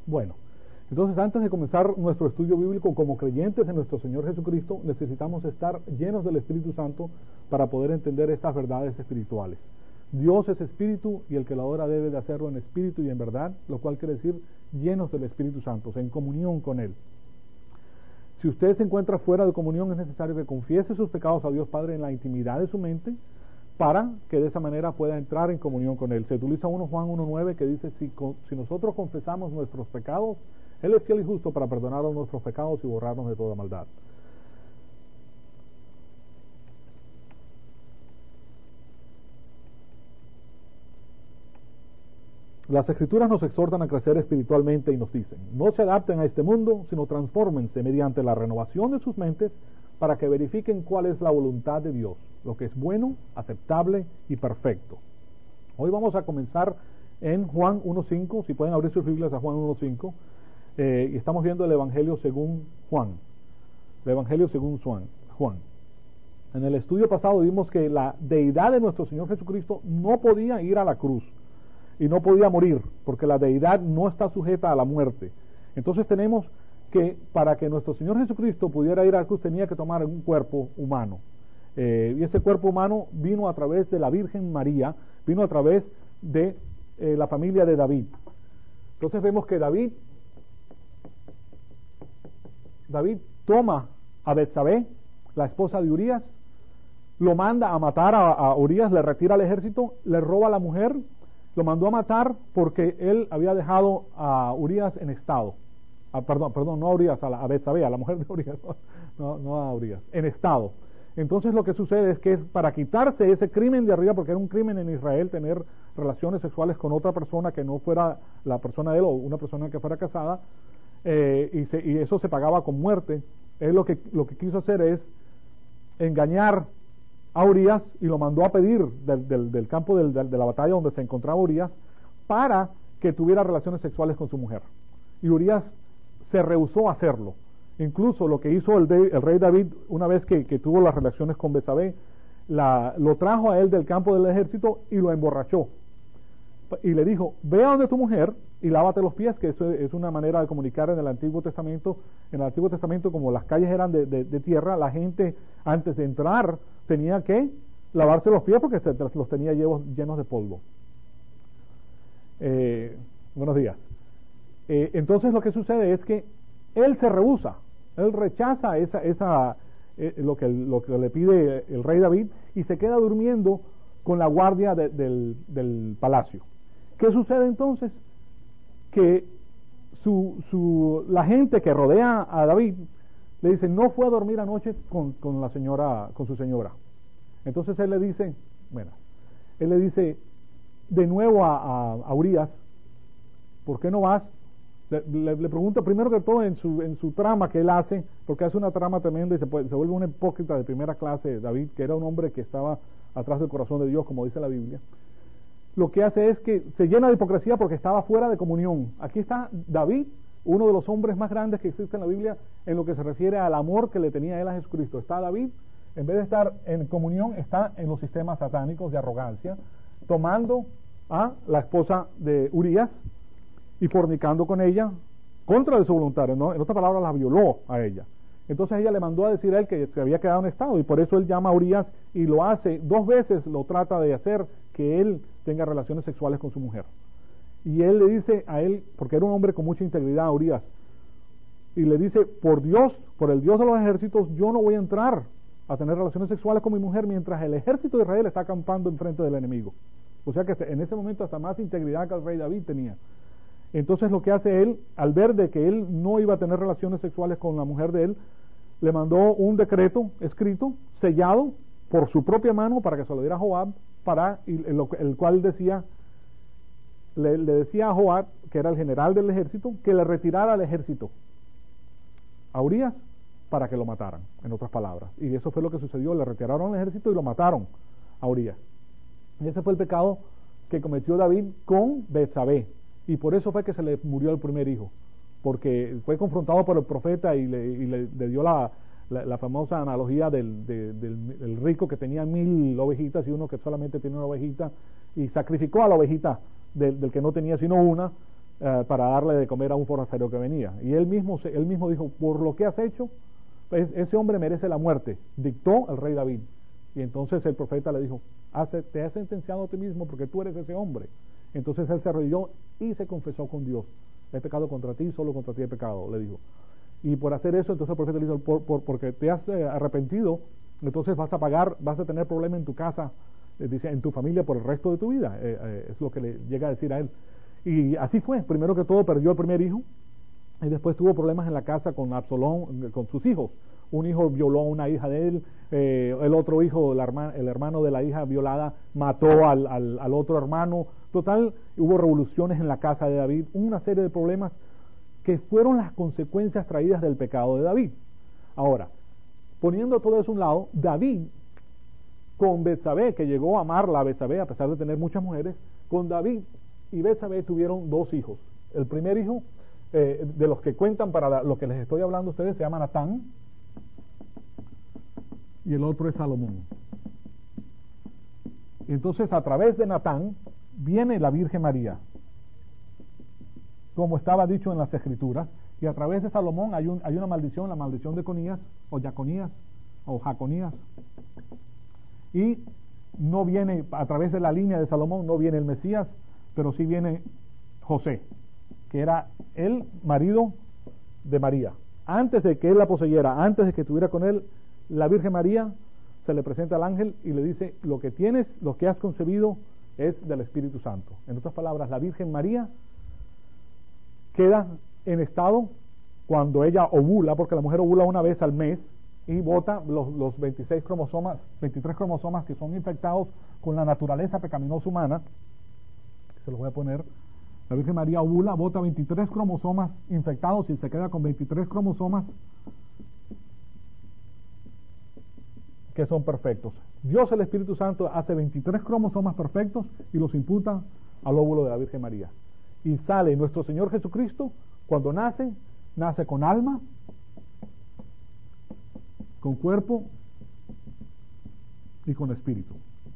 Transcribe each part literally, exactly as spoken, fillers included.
Bueno, entonces antes de comenzar nuestro estudio bíblico como creyentes en nuestro Señor Jesucristo, necesitamos estar llenos del Espíritu Santo para poder entender estas verdades espirituales. Dios es espíritu y el que lo adora debe de hacerlo en espíritu y en verdad, lo cual quiere decir llenos del Espíritu Santo, en comunión con Él. Si usted se encuentra fuera de comunión, es necesario que confiese sus pecados a Dios Padre en la intimidad de su mente, para que de esa manera pueda entrar en comunión con Él. Se utiliza uno Juan uno nueve que dice, si, si nosotros confesamos nuestros pecados, Él es fiel y justo para perdonarnos nuestros pecados y borrarnos de toda maldad. Las Escrituras nos exhortan a crecer espiritualmente y nos dicen, no se adapten a este mundo, sino transfórmense mediante la renovación de sus mentes para que verifiquen cuál es la voluntad de Dios, lo que es bueno, aceptable y perfecto. Hoy vamos a comenzar en Juan uno cinco, si pueden abrir sus Biblias a Juan uno cinco, eh, y estamos viendo el Evangelio según Juan, el Evangelio según Juan. Juan. En el estudio pasado vimos que la deidad de nuestro Señor Jesucristo no podía ir a la cruz, y no podía morir, porque la deidad no está sujeta a la muerte. Entonces tenemos que, para que nuestro Señor Jesucristo pudiera ir a la cruz, tenía que tomar un cuerpo humano. Eh, y ese cuerpo humano vino a través de la Virgen María, vino a través de eh, la familia de David. Entonces vemos que David, David toma a Betsabé, la esposa de Urías, lo manda a matar a, a Urías, le retira al ejército, le roba a la mujer, lo mandó a matar porque él había dejado a Urías en estado. Ah, perdón, perdón, no a Urías, a, la, a Betsabé, a la mujer de Urías, no, no a Urías, en estado. Entonces lo que sucede es que es para quitarse ese crimen de arriba, porque era un crimen en Israel tener relaciones sexuales con otra persona que no fuera la persona de él o una persona que fuera casada, eh, y, se, y eso se pagaba con muerte. Él lo que, lo que quiso hacer es engañar a Urías y lo mandó a pedir del, del, del campo del, del, de la batalla donde se encontraba Urías para que tuviera relaciones sexuales con su mujer. Y Urías se rehusó a hacerlo. Incluso lo que hizo el, de, el rey David una vez que, que tuvo las relaciones con Betsabé, la, lo trajo a él del campo del ejército y lo emborrachó. Y le dijo, ve a donde tu mujer y lávate los pies, que eso es una manera de comunicar en el Antiguo Testamento. En el Antiguo Testamento, como las calles eran de, de, de tierra, la gente antes de entrar tenía que lavarse los pies porque se, los tenía llenos, llenos de polvo. Eh, buenos días. Eh, entonces lo que sucede es que él se rehúsa, él rechaza esa, esa, eh, lo, que, lo que le pide el rey David y se queda durmiendo con la guardia de, del, del palacio. ¿Qué sucede entonces? Que su, su, la gente que rodea a David le dice, no fue a dormir anoche con, con la señora, con su señora. Entonces él le dice, bueno, él le dice de nuevo a, a, a Urías, ¿por qué no vas? Le, le, le pregunta primero que todo en su, en su trama que él hace, porque hace una trama tremenda y se, puede, se vuelve un hipócrita de primera clase. David, que era un hombre que estaba atrás del corazón de Dios, como dice la Biblia, lo que hace es que se llena de hipocresía porque estaba fuera de comunión. Aquí está David, uno de los hombres más grandes que existe en la Biblia en lo que se refiere al amor que le tenía él a Jesucristo. Está David, en vez de estar en comunión, está en los sistemas satánicos de arrogancia, tomando a la esposa de Urías y fornicando con ella contra de su voluntad, ¿no? En otras palabras, la violó a ella. Entonces ella le mandó a decir a él que se había quedado en estado, y por eso él llama a Urías y lo hace, dos veces lo trata de hacer que él tenga relaciones sexuales con su mujer. Y él le dice a él, porque era un hombre con mucha integridad, a Urías, y le dice, por Dios, por el Dios de los ejércitos, yo no voy a entrar a tener relaciones sexuales con mi mujer mientras el ejército de Israel está acampando enfrente del enemigo. O sea que en ese momento hasta más integridad que el rey David tenía. Entonces lo que hace él, al ver de que él no iba a tener relaciones sexuales con la mujer de él, le mandó un decreto escrito, sellado por su propia mano para que se lo diera a Joab, para, y el, el cual decía, le, le decía a Joab, que era el general del ejército, que le retirara al ejército a Urías para que lo mataran, en otras palabras. Y eso fue lo que sucedió, le retiraron al ejército y lo mataron a Urías. Y ese fue el pecado que cometió David con Betsabé, y por eso fue que se le murió el primer hijo, porque fue confrontado por el profeta y le, y le, le dio la, la, la famosa analogía del, de, del, del rico que tenía mil ovejitas y uno que solamente tenía una ovejita, y sacrificó a la ovejita del, del que no tenía sino una, uh, para darle de comer a un forastero que venía. Y él mismo, él mismo dijo, por lo que has hecho, pues, ese hombre merece la muerte, dictó el rey David. Y entonces el profeta le dijo, Hace, te has sentenciado a ti mismo porque tú eres ese hombre. Entonces él se arrodilló y se confesó con Dios, he pecado contra ti, solo contra ti he pecado, le dijo. Y por hacer eso, entonces el profeta le dijo, por, por, porque te has eh, arrepentido, entonces vas a pagar, vas a tener problemas en tu casa, eh, dice, en tu familia por el resto de tu vida. Eh, eh, es lo que le llega a decir a él. Y así fue. Primero que todo perdió el primer hijo y después tuvo problemas en la casa con Absalón, con sus hijos. Un hijo violó a una hija de él, eh, el otro hijo, el, herma, el hermano de la hija violada, mató al, al, al otro hermano. Total, hubo revoluciones en la casa de David, una serie de problemas que fueron las consecuencias traídas del pecado de David. Ahora, poniendo todo eso a un lado, David, con Betsabé, que llegó a amarla a Betsabé, a pesar de tener muchas mujeres, con David y Betsabé tuvieron dos hijos. El primer hijo, eh, de los que cuentan para lo que les estoy hablando a ustedes, se llama Natán, y el otro es Salomón. Entonces, a través de Natán viene la Virgen María, como estaba dicho en las Escrituras, y a través de Salomón hay, un, hay una maldición, la maldición de Conías, o Yaconías, o Jaconías, y no viene, a través de la línea de Salomón, no viene el Mesías, pero sí viene José, que era el marido de María. Antes de que él la poseyera, antes de que estuviera con él, la Virgen María se le presenta al ángel y le dice, lo que tienes, lo que has concebido es del Espíritu Santo. En otras palabras, la Virgen María queda en estado cuando ella ovula, porque la mujer ovula una vez al mes y bota los, los veintiséis cromosomas, veintitrés cromosomas que son infectados con la naturaleza pecaminosa humana. Se los voy a poner. La Virgen María ovula, bota veintitrés cromosomas infectados y se queda con veintitrés cromosomas que son perfectos. Dios, el Espíritu Santo, hace veintitrés cromosomas perfectos y los imputa al óvulo de la Virgen María. Y sale nuestro Señor Jesucristo, cuando nace, nace con alma, con cuerpo y con espíritu.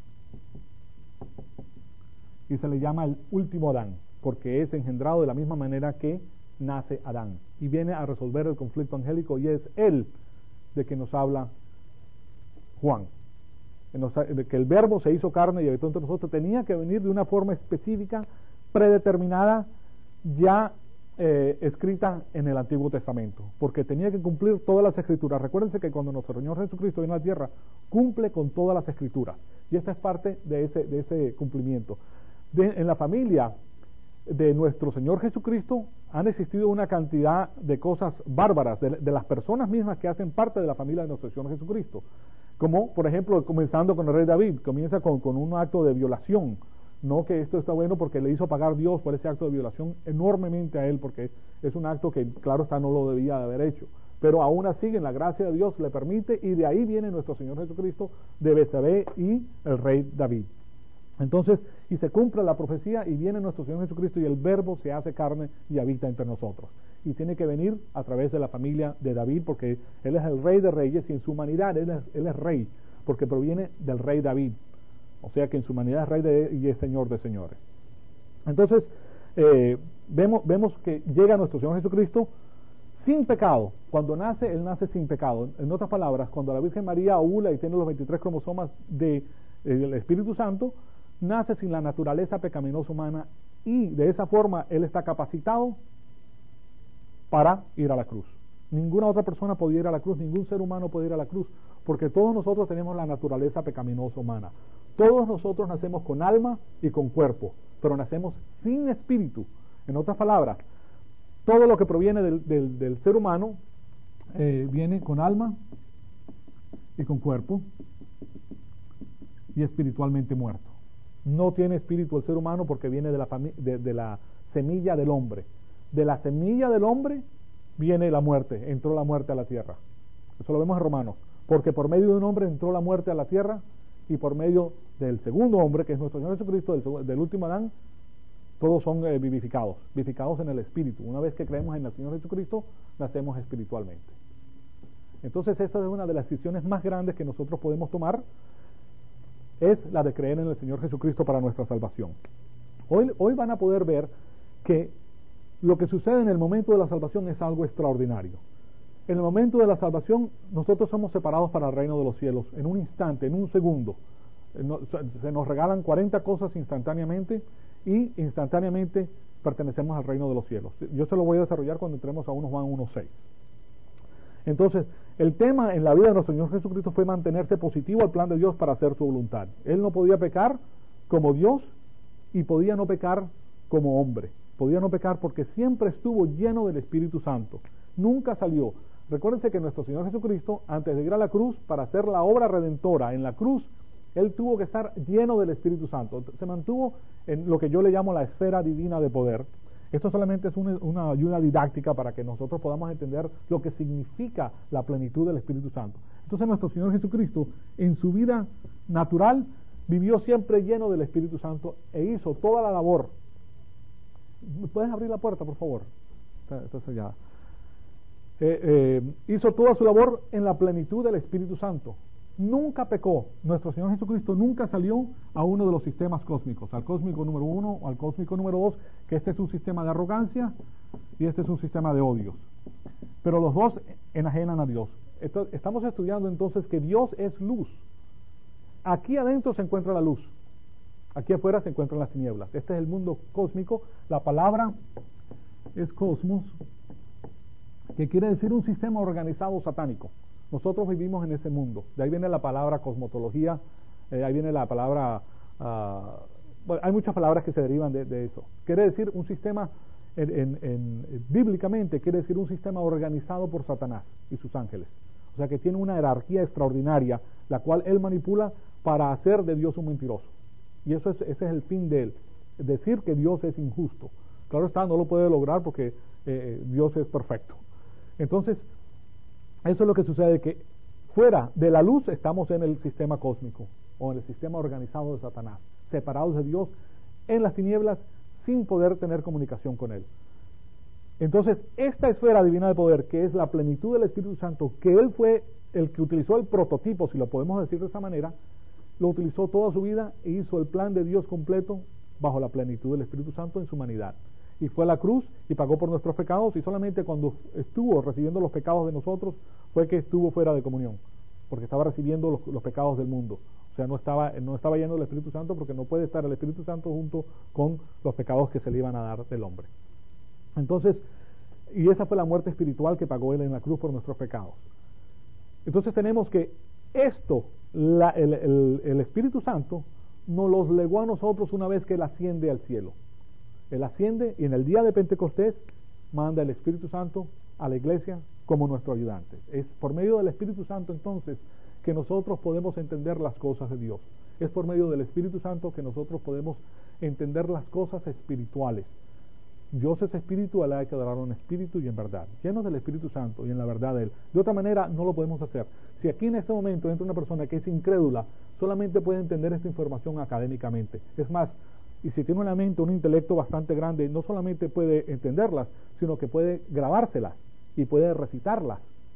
Y se le llama el último Adán, porque es engendrado de la misma manera que nace Adán. Y viene a resolver el conflicto angélico, y es Él de que nos habla Juan, que el verbo se hizo carne y habitó entre nosotros. Tenía que venir de una forma específica, predeterminada, ya eh, escrita en el Antiguo Testamento, porque tenía que cumplir todas las escrituras. Recuérdense que cuando nuestro Señor Jesucristo viene a la tierra, cumple con todas las escrituras, y esta es parte de ese, de ese cumplimiento. De, en la familia de nuestro Señor Jesucristo han existido una cantidad de cosas bárbaras, de, de las personas mismas que hacen parte de la familia de nuestro Señor Jesucristo. Como, por ejemplo, comenzando con el rey David, comienza con, con un acto de violación. No que esto está bueno porque le hizo pagar Dios por ese acto de violación enormemente a él, porque es un acto que, claro está, no lo debía de haber hecho. Pero aún así, en la gracia de Dios le permite, y de ahí viene nuestro Señor Jesucristo, de Betsabé y el rey David. Entonces, y se cumple la profecía, y viene nuestro Señor Jesucristo, y el verbo se hace carne y habita entre nosotros. Y tiene que venir a través de la familia de David, porque Él es el rey de reyes, y en su humanidad Él es, él es rey, porque proviene del rey David. O sea que en su humanidad es rey de, y es señor de señores. Entonces, eh, vemos, vemos que llega nuestro Señor Jesucristo sin pecado. Cuando nace, Él nace sin pecado. En otras palabras, cuando la Virgen María ovula y tiene los veintitrés cromosomas de, eh, del Espíritu Santo, nace sin la naturaleza pecaminosa humana, y de esa forma Él está capacitado para ir a la cruz. Ninguna otra persona podía ir a la cruz, ningún ser humano puede ir a la cruz, porque todos nosotros tenemos la naturaleza pecaminosa humana. Todos nosotros nacemos con alma y con cuerpo, pero nacemos sin espíritu. En otras palabras, todo lo que proviene del, del, del ser humano eh, viene con alma y con cuerpo, y espiritualmente muerto. No tiene espíritu el ser humano porque viene de la, de, de la semilla del hombre. De la semilla del hombre viene la muerte, entró la muerte a la tierra. Eso lo vemos en Romanos, porque por medio de un hombre entró la muerte a la tierra, y por medio del segundo hombre, que es nuestro Señor Jesucristo, del, del último Adán, todos son eh, vivificados, vivificados en el Espíritu. Una vez que creemos en el Señor Jesucristo, nacemos espiritualmente. Entonces, esta es una de las decisiones más grandes que nosotros podemos tomar, es la de creer en el Señor Jesucristo para nuestra salvación. Hoy, hoy van a poder ver que lo que sucede en el momento de la salvación es algo extraordinario. En el momento de la salvación, nosotros somos separados para el reino de los cielos, en un instante, en un segundo. Se nos regalan cuarenta cosas instantáneamente y instantáneamente pertenecemos al reino de los cielos. Yo se lo voy a desarrollar cuando entremos a uno Juan uno seis. Entonces, el tema en la vida de nuestro Señor Jesucristo fue mantenerse positivo al plan de Dios para hacer su voluntad. Él no podía pecar como Dios y podía no pecar como hombre. Podía no pecar porque siempre estuvo lleno del Espíritu Santo. Nunca salió. Recuérdense que nuestro Señor Jesucristo, antes de ir a la cruz, para hacer la obra redentora en la cruz, Él tuvo que estar lleno del Espíritu Santo. Se mantuvo en lo que yo le llamo la esfera divina de poder. Esto solamente es una, una ayuda didáctica para que nosotros podamos entender lo que significa la plenitud del Espíritu Santo. Entonces nuestro Señor Jesucristo, en su vida natural, vivió siempre lleno del Espíritu Santo e hizo toda la labor. ¿Puedes abrir la puerta, por favor? Está, está sellada. Eh, eh, hizo toda su labor en la plenitud del Espíritu Santo. Nunca pecó. Nuestro Señor Jesucristo nunca salió a uno de los sistemas cósmicos, al cósmico número uno o al cósmico número dos, que este es un sistema de arrogancia y este es un sistema de odios. Pero los dos enajenan a Dios. Esto, estamos estudiando entonces que Dios es luz. Aquí adentro se encuentra la luz. Aquí afuera se encuentran las tinieblas. Este es el mundo cósmico. La palabra es cosmos, que quiere decir un sistema organizado satánico. Nosotros vivimos en ese mundo. De ahí viene la palabra cosmología, eh, ahí viene la palabra... Uh, bueno, hay muchas palabras que se derivan de, de eso. Quiere decir un sistema, en, en, en, bíblicamente, quiere decir un sistema organizado por Satanás y sus ángeles. O sea que tiene una jerarquía extraordinaria, la cual él manipula para hacer de Dios un mentiroso. Y eso es, ese es el fin de él, decir que Dios es injusto. Claro está, no lo puede lograr porque eh, Dios es perfecto. Entonces, eso es lo que sucede, que fuera de la luz estamos en el sistema cósmico o en el sistema organizado de Satanás, separados de Dios en las tinieblas sin poder tener comunicación con Él. Entonces, esta esfera divina de poder, que es la plenitud del Espíritu Santo, que Él fue el que utilizó el prototipo, si lo podemos decir de esa manera, lo utilizó toda su vida e hizo el plan de Dios completo bajo la plenitud del Espíritu Santo en su humanidad. Y fue a la cruz y pagó por nuestros pecados, y solamente cuando estuvo recibiendo los pecados de nosotros fue que estuvo fuera de comunión, porque estaba recibiendo los, los pecados del mundo. O sea, no estaba, no estaba lleno del Espíritu Santo, porque no puede estar el Espíritu Santo junto con los pecados que se le iban a dar del hombre. Entonces, y esa fue la muerte espiritual que pagó Él en la cruz por nuestros pecados. Entonces tenemos que esto, la, el, el, el Espíritu Santo, nos los legó a nosotros una vez que Él asciende al cielo. Él asciende y en el día de Pentecostés manda el Espíritu Santo a la iglesia como nuestro ayudante. Es por medio del Espíritu Santo entonces que nosotros podemos entender las cosas de Dios. Es por medio del Espíritu Santo que nosotros podemos entender las cosas espirituales. Dios es espíritu, Él hay que adorarlo en espíritu y en verdad, llenos del Espíritu Santo y en la verdad de Él. De otra manera no lo podemos hacer. Si aquí en este momento entra una persona que es incrédula, solamente puede entender esta información académicamente. Es más, y si tiene una mente, un intelecto bastante grande, no solamente puede entenderlas, sino que puede grabárselas y puede recitarlas,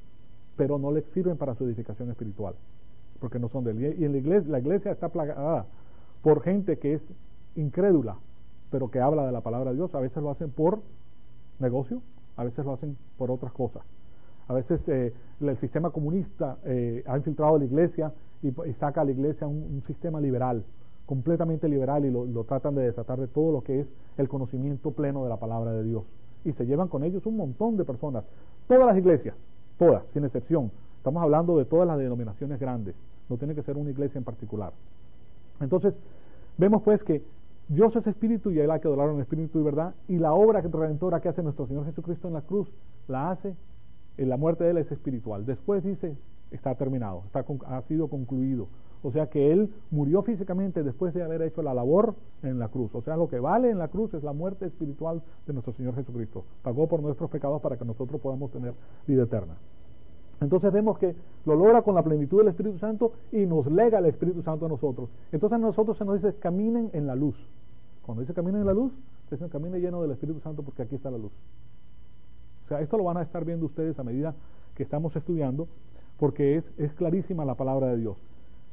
pero no le sirven para su edificación espiritual, porque no son de él. Y en la iglesia, la iglesia está plagada por gente que es incrédula, pero que habla de la palabra de Dios. A veces lo hacen por negocio, a veces lo hacen por otras cosas. A veces eh, el sistema comunista eh, ha infiltrado la iglesia y, y saca a la iglesia un, un sistema liberal, completamente liberal, y lo, lo tratan de desatar de todo lo que es el conocimiento pleno de la palabra de Dios. Y se llevan con ellos un montón de personas. Todas las iglesias, todas, sin excepción. Estamos hablando de todas las denominaciones grandes. No tiene que ser una iglesia en particular. Entonces, vemos pues que Dios es espíritu y Él hay que adorarlo en espíritu y verdad. Y la obra redentora que hace nuestro Señor Jesucristo en la cruz, la hace, en la muerte de Él es espiritual. Después dice, está terminado, está, ha sido concluido. O sea que Él murió físicamente después de haber hecho la labor en la cruz. O sea, lo que vale en la cruz es la muerte espiritual de nuestro Señor Jesucristo. Pagó por nuestros pecados para que nosotros podamos tener vida eterna. Entonces vemos que lo logra con la plenitud del Espíritu Santo y nos lega el Espíritu Santo a nosotros. Entonces a nosotros se nos dice, caminen en la luz. Cuando dice caminen en la luz, dicen caminen lleno del Espíritu Santo, porque aquí está la luz. O sea, esto lo van a estar viendo ustedes a medida que estamos estudiando, porque es, es clarísima la palabra de Dios.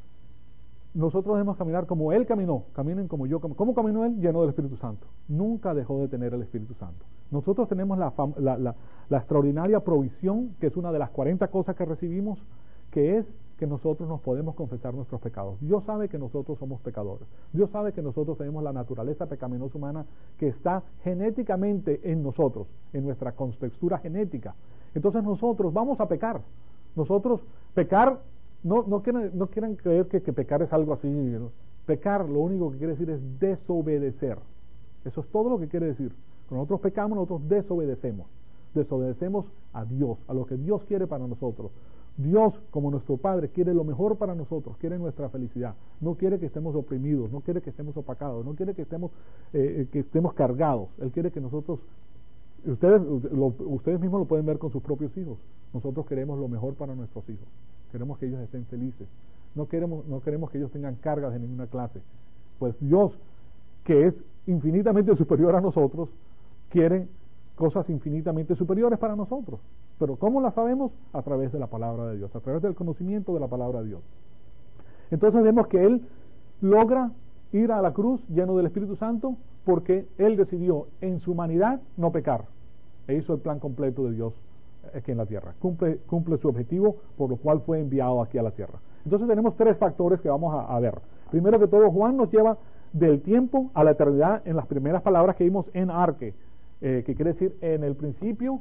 Nosotros debemos caminar como Él caminó, caminen como yo caminó. ¿Cómo caminó Él? Lleno del Espíritu Santo. Nunca dejó de tener el Espíritu Santo. Nosotros tenemos la, la, la, la extraordinaria provisión, que es una de las cuarenta cosas que recibimos, que es que nosotros nos podemos confesar nuestros pecados. Dios sabe que nosotros somos pecadores. Dios sabe que nosotros tenemos la naturaleza pecaminosa humana que está genéticamente en nosotros, en nuestra contextura genética. Entonces nosotros vamos a pecar. Nosotros, pecar, no, no, quieren, no quieren creer que, que pecar es algo así, ¿no? Pecar lo único que quiere decir es desobedecer. Eso es todo lo que quiere decir. Cuando nosotros pecamos, nosotros desobedecemos. Desobedecemos a Dios, a lo que Dios quiere para nosotros. Dios, como nuestro Padre, quiere lo mejor para nosotros, quiere nuestra felicidad. No quiere que estemos oprimidos, no quiere que estemos opacados, no quiere que estemos, eh, que estemos cargados. Él quiere que nosotros, ustedes, lo, ustedes mismos lo pueden ver con sus propios hijos. Nosotros queremos lo mejor para nuestros hijos. Queremos que ellos estén felices. No queremos, no queremos que ellos tengan cargas de ninguna clase. Pues Dios, que es infinitamente superior a nosotros, quiere cosas infinitamente superiores para nosotros. Pero ¿cómo las sabemos? A través de la palabra de Dios, a través del conocimiento de la palabra de Dios. Entonces vemos que Él logra ir a la cruz lleno del Espíritu Santo porque Él decidió en su humanidad no pecar. E hizo el plan completo de Dios aquí en la tierra. Cumple, cumple su objetivo, por lo cual fue enviado aquí a la tierra. Entonces tenemos tres factores que vamos a, a ver. Primero que todo, Juan nos lleva del tiempo a la eternidad en las primeras palabras que vimos en arque, eh, que quiere decir en el principio.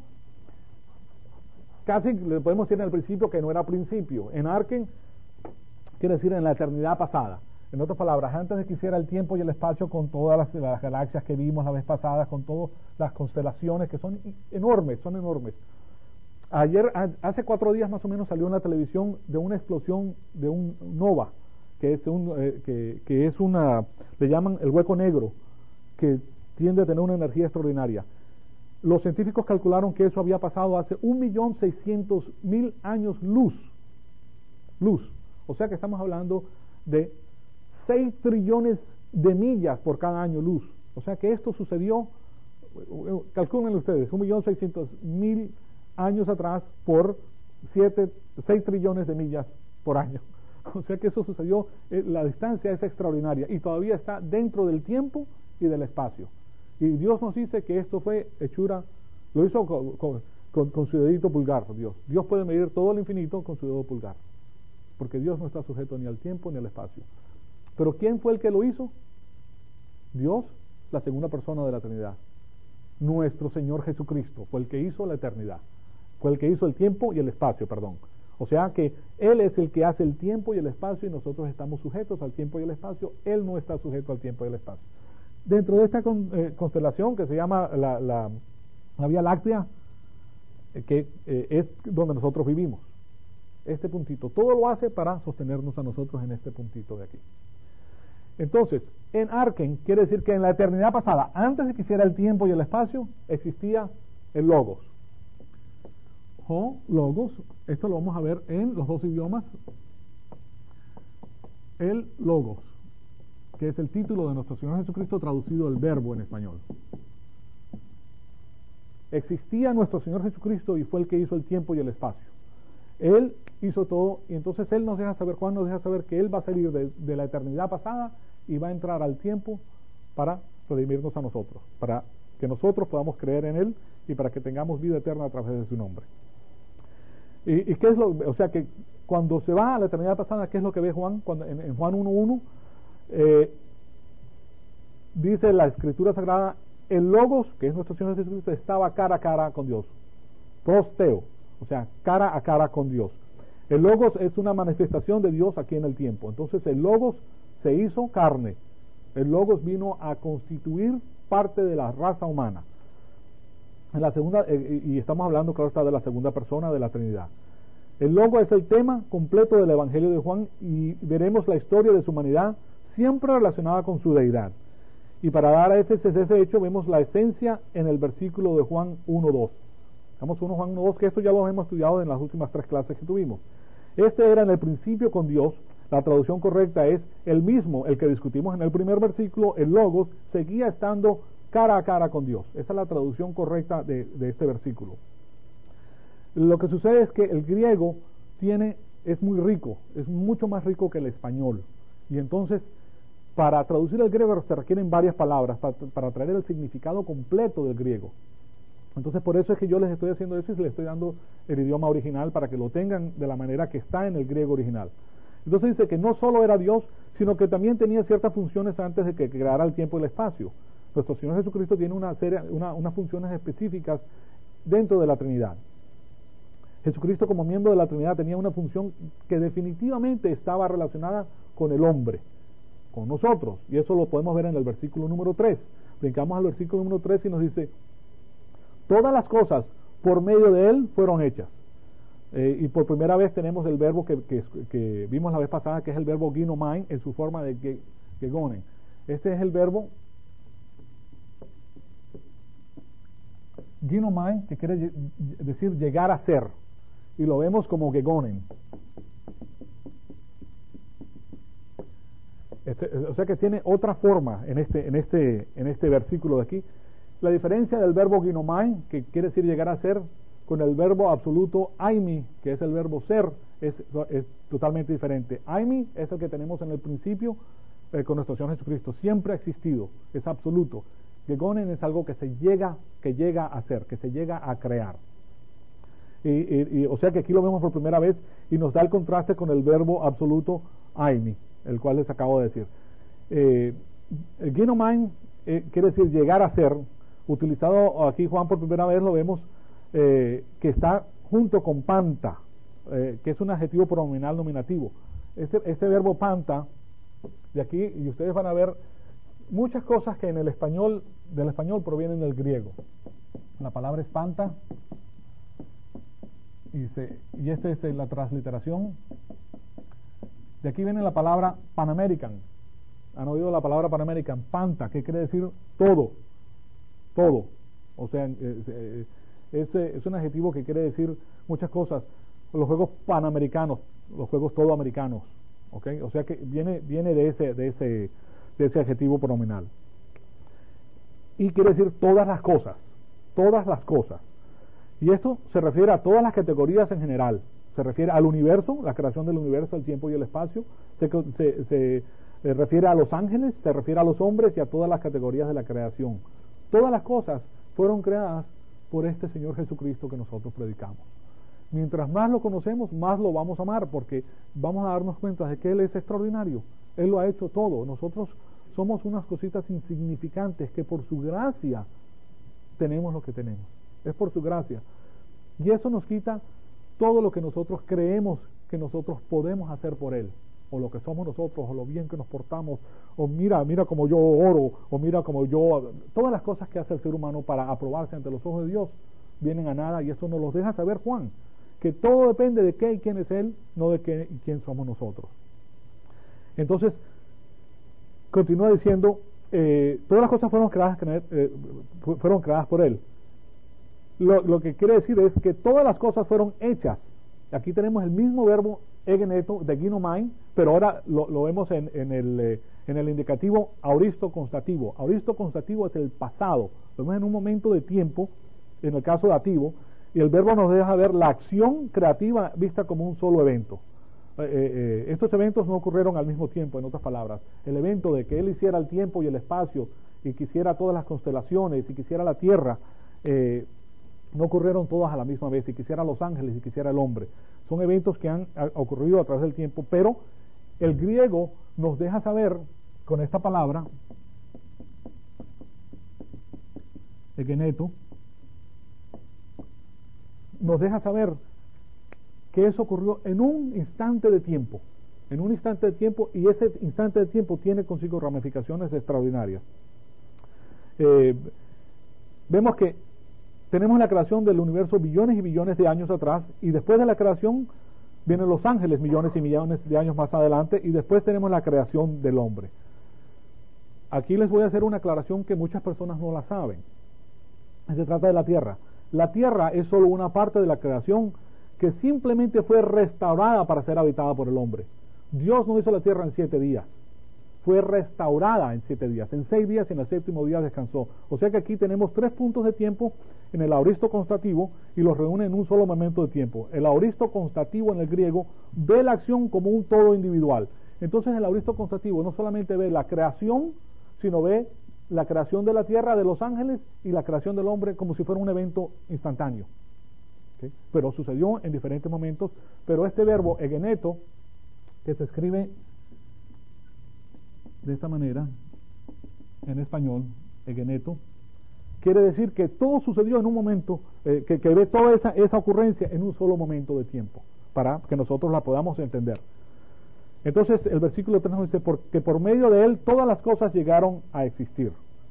Casi le podemos decir en el principio que no era principio. En arque quiere decir en la eternidad pasada. En otras palabras, antes de que hiciera el tiempo y el espacio, con todas las, las galaxias que vimos la vez pasada, con todas las constelaciones que son enormes, son enormes. Ayer, hace cuatro días más o menos, salió en la televisión de una explosión de un nova, que es un, eh, que, que es una, le llaman el hueco negro, que tiende a tener una energía extraordinaria. Los científicos calcularon que eso había pasado hace un millón seiscientos mil años luz, luz. O sea que estamos hablando de seis trillones de millas por cada año luz. O sea que esto sucedió, calculen ustedes, un millón seiscientos mil años atrás por siete, seis trillones de millas por año. O sea que eso sucedió, eh, la distancia es extraordinaria y todavía está dentro del tiempo y del espacio. Y Dios nos dice que esto fue hechura, lo hizo con, con, con, con su dedito pulgar, Dios. Dios puede medir todo el infinito con su dedo pulgar, porque Dios no está sujeto ni al tiempo ni al espacio. Pero ¿quién fue el que lo hizo? Dios, la segunda persona de la Trinidad. Nuestro Señor Jesucristo fue el que hizo la eternidad. Fue el que hizo el tiempo y el espacio, perdón. O sea que Él es el que hace el tiempo y el espacio y nosotros estamos sujetos al tiempo y el espacio. Él no está sujeto al tiempo y el espacio. Dentro de esta con, eh, constelación que se llama la, la, la Vía Láctea, eh, que eh, es donde nosotros vivimos. Este puntito, todo lo hace para sostenernos a nosotros en este puntito de aquí. Entonces, en Arken quiere decir que en la eternidad pasada, antes de que hiciera el tiempo y el espacio, existía el Logos. O Logos, esto lo vamos a ver en los dos idiomas. El Logos, que es el título de nuestro Señor Jesucristo traducido el verbo en español. Existía nuestro Señor Jesucristo y fue el que hizo el tiempo y el espacio. Él hizo todo y entonces Él nos deja saber, Juan nos deja saber que Él va a salir de, de la eternidad pasada y va a entrar al tiempo para redimirnos a nosotros, para que nosotros podamos creer en Él y para que tengamos vida eterna a través de su nombre. ¿Y, y qué es lo, o sea que cuando se va a la eternidad pasada, qué es lo que ve Juan? Cuando, en, en Juan uno uno eh, dice la Escritura Sagrada, el Logos, que es nuestro Señor Jesucristo, estaba cara a cara con Dios. Prosteo, o sea, cara a cara con Dios. El Logos es una manifestación de Dios aquí en el tiempo. Entonces el Logos se hizo carne. El Logos vino a constituir parte de la raza humana. En la segunda, eh, y estamos hablando, claro está, de la segunda persona de la Trinidad. El Logos es el tema completo del Evangelio de Juan y veremos la historia de su humanidad siempre relacionada con su deidad. Y para dar a énfasis de ese hecho, vemos la esencia en el versículo de Juan uno dos. Vamos a Juan uno dos, que esto ya lo hemos estudiado en las últimas tres clases que tuvimos. Este era en el principio con Dios. La traducción correcta es el mismo, el que discutimos en el primer versículo, el Logos, seguía estando cara a cara con Dios. Esa es la traducción correcta de, de este versículo. Lo que sucede es que el griego tiene, es muy rico, es mucho más rico que el español. Y entonces, para traducir el griego se requieren varias palabras para, para traer el significado completo del griego. Entonces por eso es que yo les estoy haciendo eso y les estoy dando el idioma original para que lo tengan de la manera que está en el griego original. Entonces dice que no solo era Dios, sino que también tenía ciertas funciones antes de que creara el tiempo y el espacio. Nuestro Señor Jesucristo tiene una serie, una, unas funciones específicas dentro de la Trinidad. Jesucristo como miembro de la Trinidad tenía una función que definitivamente estaba relacionada con el hombre, con nosotros, y eso lo podemos ver en el versículo número tres. Brincamos al versículo número tres y nos dice: todas las cosas por medio de Él fueron hechas. Eh, y por primera vez tenemos el verbo que, que, que vimos la vez pasada, que es el verbo ginomai en su forma de ge, gegonen. Este es el verbo ginomai, que quiere decir llegar a ser, y lo vemos como gegonen. Este, o sea que tiene otra forma en este, en este, en este versículo de aquí. La diferencia del verbo ginomai, que quiere decir llegar a ser, con el verbo absoluto aimi, que es el verbo ser, es, es totalmente diferente. Aimi es el que tenemos en el principio eh, con nuestro Señor Jesucristo, siempre ha existido, es absoluto. Gegonen es algo que se llega, que llega a ser, que se llega a crear. Y, y, y, o sea que aquí lo vemos por primera vez y nos da el contraste con el verbo absoluto aimi, el cual les acabo de decir. Eh, el ginomai eh, quiere decir llegar a ser, utilizado aquí Juan por primera vez, lo vemos eh, que está junto con panta, eh, que es un adjetivo pronominal nominativo. Este, este verbo panta, de aquí, y ustedes van a ver muchas cosas que en el español, del español provienen del griego. La palabra es panta, y, se, y esta es la transliteración. De aquí viene la palabra Pan American. ¿Han oído la palabra Pan American? Panta, que quiere decir todo, todo. O sea, es, es, es un adjetivo que quiere decir muchas cosas. Los Juegos Panamericanos, los Juegos todo americanos, ¿okay? O sea que viene, viene de ese, de ese, de ese adjetivo pronominal. Y quiere decir todas las cosas, todas las cosas. Y esto se refiere a todas las categorías en general. Se refiere al universo, la creación del universo, el tiempo y el espacio. Se, se, se eh, refiere a los ángeles, se refiere a los hombres y a todas las categorías de la creación. Todas las cosas fueron creadas por este Señor Jesucristo que nosotros predicamos. Mientras más lo conocemos, más lo vamos a amar, porque vamos a darnos cuenta de que Él es extraordinario. Él lo ha hecho todo. Nosotros somos unas cositas insignificantes que por su gracia tenemos lo que tenemos. Es por su gracia. Y eso nos quita todo lo que nosotros creemos que nosotros podemos hacer por Él, o lo que somos nosotros, o lo bien que nos portamos, o mira, mira como yo oro, o mira como yo... Todas las cosas que hace el ser humano para aprobarse ante los ojos de Dios vienen a nada, y eso nos lo deja saber Juan, que todo depende de qué y quién es Él, no de qué y quién somos nosotros. Entonces, continúa diciendo, eh, todas las cosas fueron creadas, eh, fueron creadas por Él. Lo, lo que quiere decir es que todas las cosas fueron hechas. Aquí tenemos el mismo verbo egeneto de ginomai, pero ahora lo, lo vemos en, en, el, eh, en el indicativo auristo constativo. Auristo constativo es el pasado. Lo vemos en un momento de tiempo, en el caso dativo, y el verbo nos deja ver la acción creativa vista como un solo evento. Eh, eh, estos eventos no ocurrieron al mismo tiempo, en otras palabras. El evento de que Él hiciera el tiempo y el espacio, y quisiera todas las constelaciones, y quisiera la tierra, eh, no ocurrieron todas a la misma vez, y quisiera los ángeles, y quisiera el hombre. Son eventos que han a, ocurrido a través del tiempo, pero el griego nos deja saber con esta palabra, egeneto, nos deja saber que eso ocurrió en un instante de tiempo, en un instante de tiempo, y ese instante de tiempo tiene consigo ramificaciones extraordinarias. Eh, vemos que tenemos la creación del universo billones y billones de años atrás, y después de la creación vienen los ángeles millones y millones de años más adelante, y después tenemos la creación del hombre. Aquí les voy a hacer una aclaración que muchas personas no la saben. Se trata de la tierra. La tierra es solo una parte de la creación que simplemente fue restaurada para ser habitada por el hombre. Dios no hizo la tierra en siete días. Fue restaurada en siete días. En seis días y en el séptimo día descansó. O sea que aquí tenemos tres puntos de tiempo en el auristo constativo y los reúne en un solo momento de tiempo. El auristo constativo en el griego ve la acción como un todo individual. Entonces el auristo constativo no solamente ve la creación, sino ve la creación de la tierra, de los ángeles y la creación del hombre como si fuera un evento instantáneo. ¿Okay? Pero sucedió en diferentes momentos. Pero este verbo egeneto, que se escribe de esta manera en español, egeneto, quiere decir que todo sucedió en un momento, eh, que, que ve toda esa, esa ocurrencia en un solo momento de tiempo, para que nosotros la podamos entender. Entonces el versículo tres nos dice, porque por medio de él todas las cosas llegaron a existir.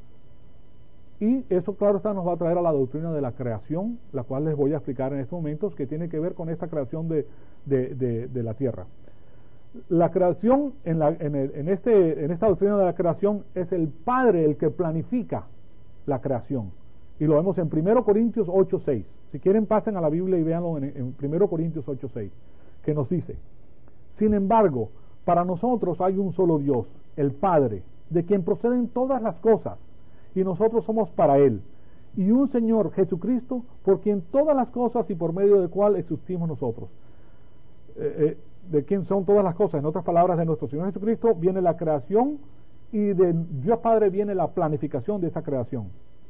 Y eso, claro está, nos va a traer a la doctrina de la creación, la cual les voy a explicar en estos momentos, que tiene que ver con esta creación de, de, de, de la tierra. La creación, en, la, en, el, en, este, en esta doctrina de la creación, es el Padre el que planifica la creación. Y lo vemos en primero Corintios ocho seis. Si quieren, pasen a la Biblia y véanlo en, en primero Corintios ocho seis, que nos dice: sin embargo, para nosotros hay un solo Dios, el Padre, de quien proceden todas las cosas, y nosotros somos para Él, y un Señor, Jesucristo, por quien todas las cosas y por medio del cual existimos nosotros. Eh, eh, ¿De quién son todas las cosas? En otras palabras, de nuestro Señor Jesucristo viene la creación, y de Dios Padre viene la planificación de esa creación.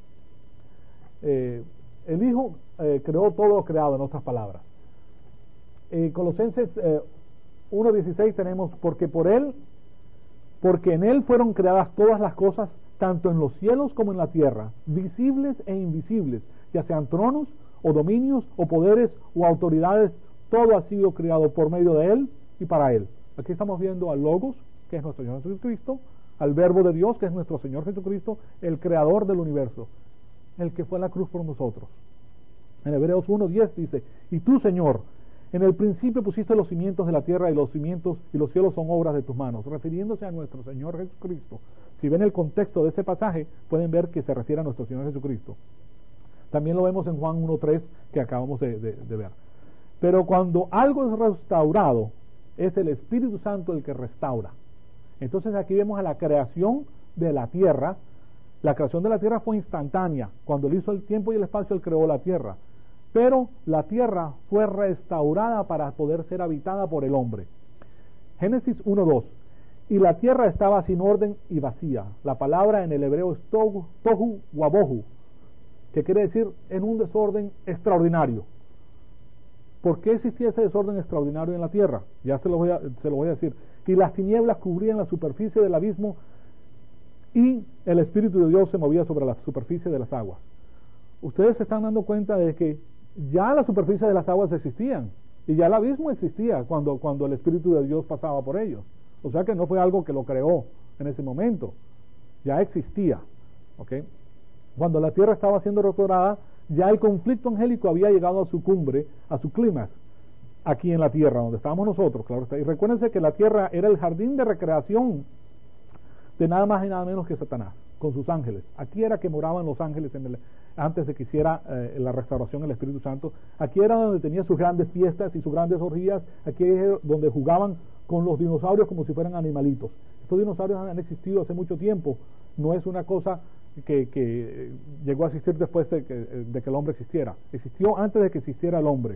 Eh, el Hijo eh, creó todo lo creado, en otras palabras. Eh, Colosenses eh, uno dieciséis tenemos, porque por Él, porque en Él fueron creadas todas las cosas, tanto en los cielos como en la tierra, visibles e invisibles, ya sean tronos, o dominios, o poderes, o autoridades, todo ha sido creado por medio de Él y para Él. Aquí estamos viendo al Logos, que es nuestro Señor Jesucristo, al Verbo de Dios, que es nuestro Señor Jesucristo, el creador del universo, el que fue a la cruz por nosotros. En Hebreos uno diez dice: y tú, Señor, en el principio pusiste los cimientos de la tierra, y los cimientos y los cielos son obras de tus manos, refiriéndose a nuestro Señor Jesucristo. Si ven el contexto de ese pasaje, pueden ver que se refiere a nuestro Señor Jesucristo. También lo vemos en Juan uno tres, que acabamos de, de, de ver. Pero cuando algo es restaurado, es el Espíritu Santo el que restaura. Entonces aquí vemos a la creación de la tierra. La creación de la tierra fue instantánea. Cuando Él hizo el tiempo y el espacio, Él creó la tierra. Pero la tierra fue restaurada para poder ser habitada por el hombre. Génesis uno dos. Y la tierra estaba sin orden y vacía. La palabra en el hebreo es tohu, tohu wabohu, que quiere decir en un desorden extraordinario. ¿Por qué existía ese desorden extraordinario en la tierra? Ya se lo voy a, se lo voy a decir. Y las tinieblas cubrían la superficie del abismo, y el Espíritu de Dios se movía sobre la superficie de las aguas. Ustedes se están dando cuenta de que ya la superficie de las aguas existían, y ya el abismo existía cuando, cuando el Espíritu de Dios pasaba por ellos. O sea que no fue algo que lo creó en ese momento, ya existía. ¿Okay? Cuando la tierra estaba siendo restaurada, ya el conflicto angélico había llegado a su cumbre, a su clímax, aquí en la tierra, donde estábamos nosotros, claro está. Y recuérdense que la tierra era el jardín de recreación de nada más y nada menos que Satanás, con sus ángeles. Aquí era que moraban los ángeles en el, antes de que hiciera eh, la restauración del Espíritu Santo. Aquí era donde tenía sus grandes fiestas y sus grandes orgías. Aquí es donde jugaban con los dinosaurios como si fueran animalitos. Estos dinosaurios han existido hace mucho tiempo. No es una cosa que, que llegó a existir después de que, de que el hombre existiera. Existió antes de que existiera el hombre.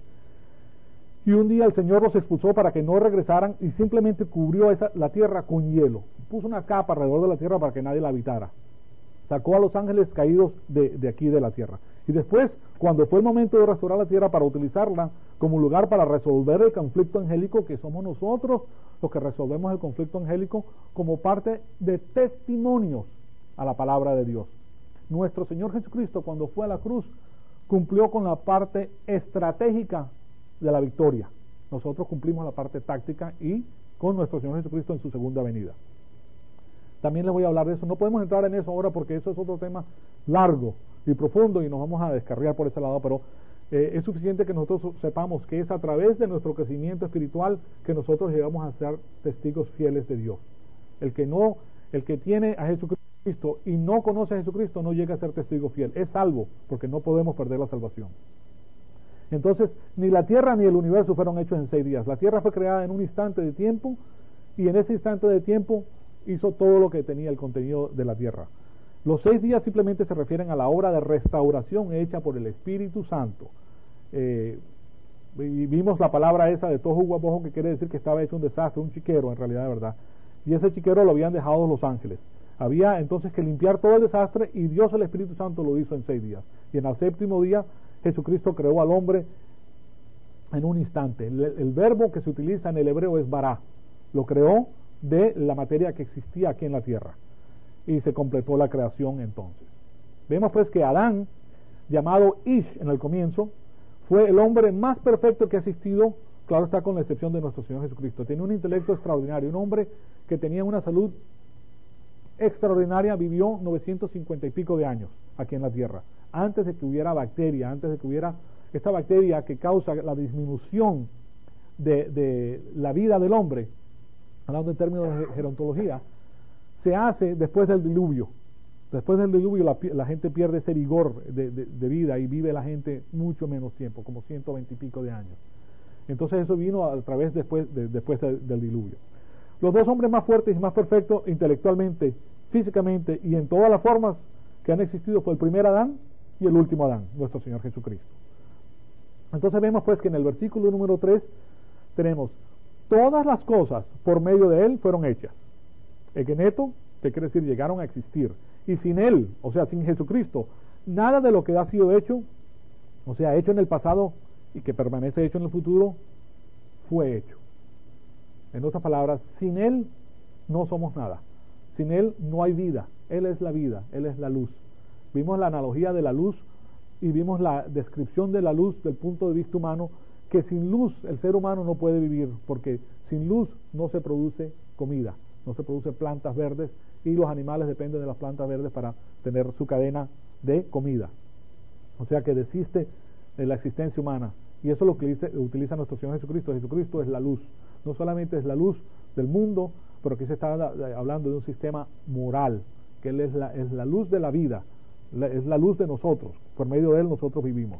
Y un día el Señor los expulsó para que no regresaran, y simplemente cubrió esa, la tierra con hielo. Puso una capa alrededor de la tierra para que nadie la habitara. Sacó a los ángeles caídos de, de aquí de la tierra. Y después, cuando fue el momento de restaurar la tierra para utilizarla como lugar para resolver el conflicto angélico, que somos nosotros los que resolvemos el conflicto angélico como parte de testimonios a la palabra de Dios. Nuestro Señor Jesucristo, cuando fue a la cruz, cumplió con la parte estratégica de la victoria. Nosotros cumplimos la parte táctica, y con nuestro Señor Jesucristo en su segunda venida. También les voy a hablar de eso. No podemos entrar en eso ahora porque eso es otro tema largo y profundo, y nos vamos a descarriar por ese lado, pero eh, es suficiente que nosotros sepamos que es a través de nuestro crecimiento espiritual que nosotros llegamos a ser testigos fieles de Dios. El que no, el que tiene a Jesucristo y no conoce a Jesucristo no llega a ser testigo fiel. Es salvo, porque no podemos perder la salvación. Entonces, ni la tierra ni el universo fueron hechos en seis días. La tierra fue creada en un instante de tiempo, y en ese instante de tiempo hizo todo lo que tenía el contenido de la tierra. Los seis días simplemente se refieren a la obra de restauración hecha por el Espíritu Santo. Eh, y vimos la palabra esa de tohu wabohu, que quiere decir que estaba hecho un desastre, un chiquero, en realidad, de verdad. Y ese chiquero lo habían dejado los ángeles. Había entonces que limpiar todo el desastre, y Dios el Espíritu Santo lo hizo en seis días. Y en el séptimo día Jesucristo creó al hombre en un instante. El, el verbo que se utiliza en el hebreo es bará. Lo creó de la materia que existía aquí en la tierra, y se completó la creación entonces. Vemos pues que Adán, llamado Ish en el comienzo, fue el hombre más perfecto que ha existido, claro está, con la excepción de nuestro Señor Jesucristo. Tenía un intelecto extraordinario, un hombre que tenía una salud extraordinaria, vivió novecientos cincuenta y pico de años aquí en la tierra, antes de que hubiera bacteria, antes de que hubiera esta bacteria que causa la disminución de, de la vida del hombre, hablando en términos de gerontología, se hace después del diluvio. Después del diluvio la, la gente pierde ese vigor de, de, de vida, y vive la gente mucho menos tiempo, como ciento veinte y pico de años. Entonces eso vino a través después, de, después de, del diluvio. Los dos hombres más fuertes y más perfectos intelectualmente, físicamente y en todas las formas que han existido fue el primer Adán y el último Adán, nuestro Señor Jesucristo. Entonces vemos pues que en el versículo número tres tenemos: todas las cosas por medio de Él fueron hechas. Egeneto, que quiere decir llegaron a existir. Y sin Él, o sea, sin Jesucristo, nada de lo que ha sido hecho, o sea, hecho en el pasado y que permanece hecho en el futuro, fue hecho. En otras palabras, sin Él no somos nada. Sin Él no hay vida. Él es la vida, Él es la luz. Vimos la analogía de la luz y vimos la descripción de la luz del punto de vista humano, que sin luz el ser humano no puede vivir, porque sin luz no se produce comida, no se producen plantas verdes, y los animales dependen de las plantas verdes para tener su cadena de comida. O sea que desiste de la existencia humana, y eso es lo que dice, utiliza nuestro Señor Jesucristo. Jesucristo es la luz, no solamente es la luz del mundo, pero aquí se está hablando de un sistema moral, que Él es la, es la luz de la vida, la, es la luz de nosotros, por medio de Él nosotros vivimos.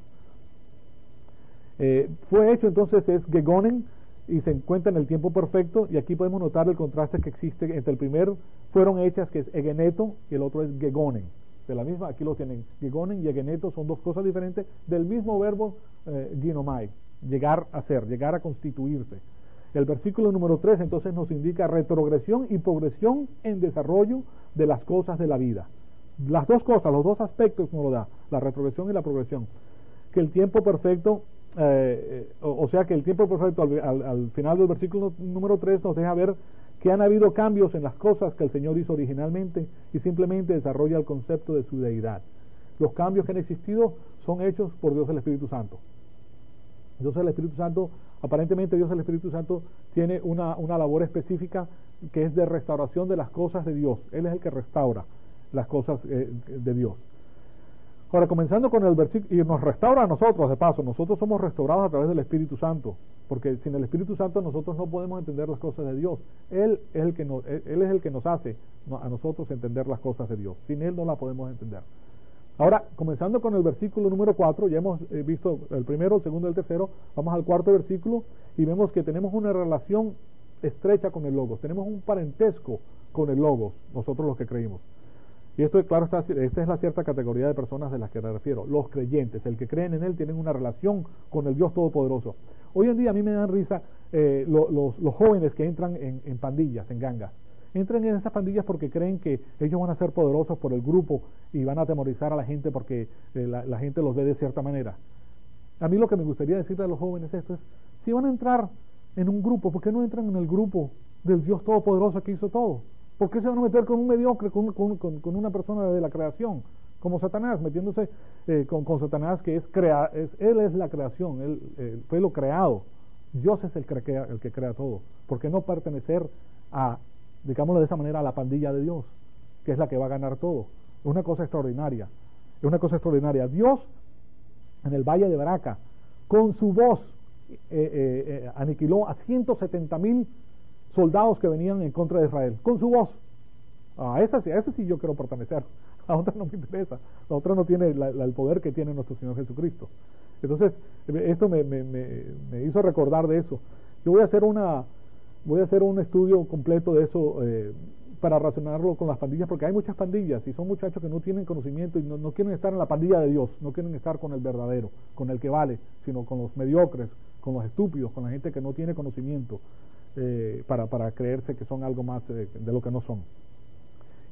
Eh, fue hecho entonces, es Gegonen, y se encuentra en el tiempo perfecto, y aquí podemos notar el contraste que existe entre el primer fueron hechas, que es Egeneto, y el otro es Gegonen. De la misma, aquí lo tienen, Gegonen y Egeneto son dos cosas diferentes del mismo verbo eh, ginomai, llegar a ser, llegar a constituirse. El versículo número tres entonces nos indica retrogresión y progresión en desarrollo de las cosas de la vida. Las dos cosas, los dos aspectos nos lo da, la retrogresión y la progresión. Que el tiempo perfecto, eh, o, o sea que el tiempo perfecto al, al, al final del versículo número tres nos deja ver que han habido cambios en las cosas que el Señor hizo originalmente, y simplemente desarrolla el concepto de su deidad. Los cambios que han existido son hechos por Dios el Espíritu Santo. Dios el Espíritu Santo, aparentemente Dios el Espíritu Santo tiene una, una labor específica que es de restauración de las cosas de Dios. Él es el que restaura las cosas eh, de Dios. Ahora, comenzando con el versículo, y nos restaura a nosotros, de paso, nosotros somos restaurados a través del Espíritu Santo, porque sin el Espíritu Santo nosotros no podemos entender las cosas de Dios. Él es el que nos, él, él es el que nos hace a nosotros entender las cosas de Dios. Sin Él no las podemos entender. Ahora, comenzando con el versículo número cuatro, ya hemos eh, visto el primero, el segundo y el tercero, vamos al cuarto versículo, y vemos que tenemos una relación estrecha con el Logos, tenemos un parentesco con el Logos, nosotros los que creímos. Y esto, claro, está, esta es la cierta categoría de personas de las que me refiero, los creyentes, el que creen en Él, tienen una relación con el Dios Todopoderoso. Hoy en día a mí me dan risa eh, lo, los, los jóvenes que entran en, en pandillas, en gangas. Entran en esas pandillas porque creen que ellos van a ser poderosos por el grupo y van a atemorizar a la gente porque eh, la, la gente los ve de cierta manera. A mí lo que me gustaría decirle a los jóvenes esto es, si van a entrar en un grupo, ¿por qué no entran en el grupo del Dios Todopoderoso que hizo todo? ¿Por qué se van a meter con un mediocre, con, con, con, con una persona de la creación, como Satanás, metiéndose eh, con, con Satanás, que es, crea, es él es la creación, él eh, fue lo creado, Dios es el que, crea, el que crea todo? ¿Por qué no pertenecer a, digámoslo de esa manera, a la pandilla de Dios, que es la que va a ganar todo? Es una cosa extraordinaria, es una cosa extraordinaria. Dios, en el Valle de Baraca, con su voz, eh, eh, eh, aniquiló a ciento setenta mil soldados que venían en contra de Israel, con su voz. A esa, a esa sí yo quiero pertenecer, a otra no me interesa, la otra no tiene la, la, el poder que tiene nuestro Señor Jesucristo. Entonces, esto me, me, me, me hizo recordar de eso. Yo voy a hacer una voy a hacer un estudio completo de eso eh, para relacionarlo con las pandillas, porque hay muchas pandillas y son muchachos que no tienen conocimiento y no, no quieren estar en la pandilla de Dios, no quieren estar con el verdadero, con el que vale, sino con los mediocres, con los estúpidos, con la gente que no tiene conocimiento. Eh, para, para creerse que son algo más eh, de lo que no son.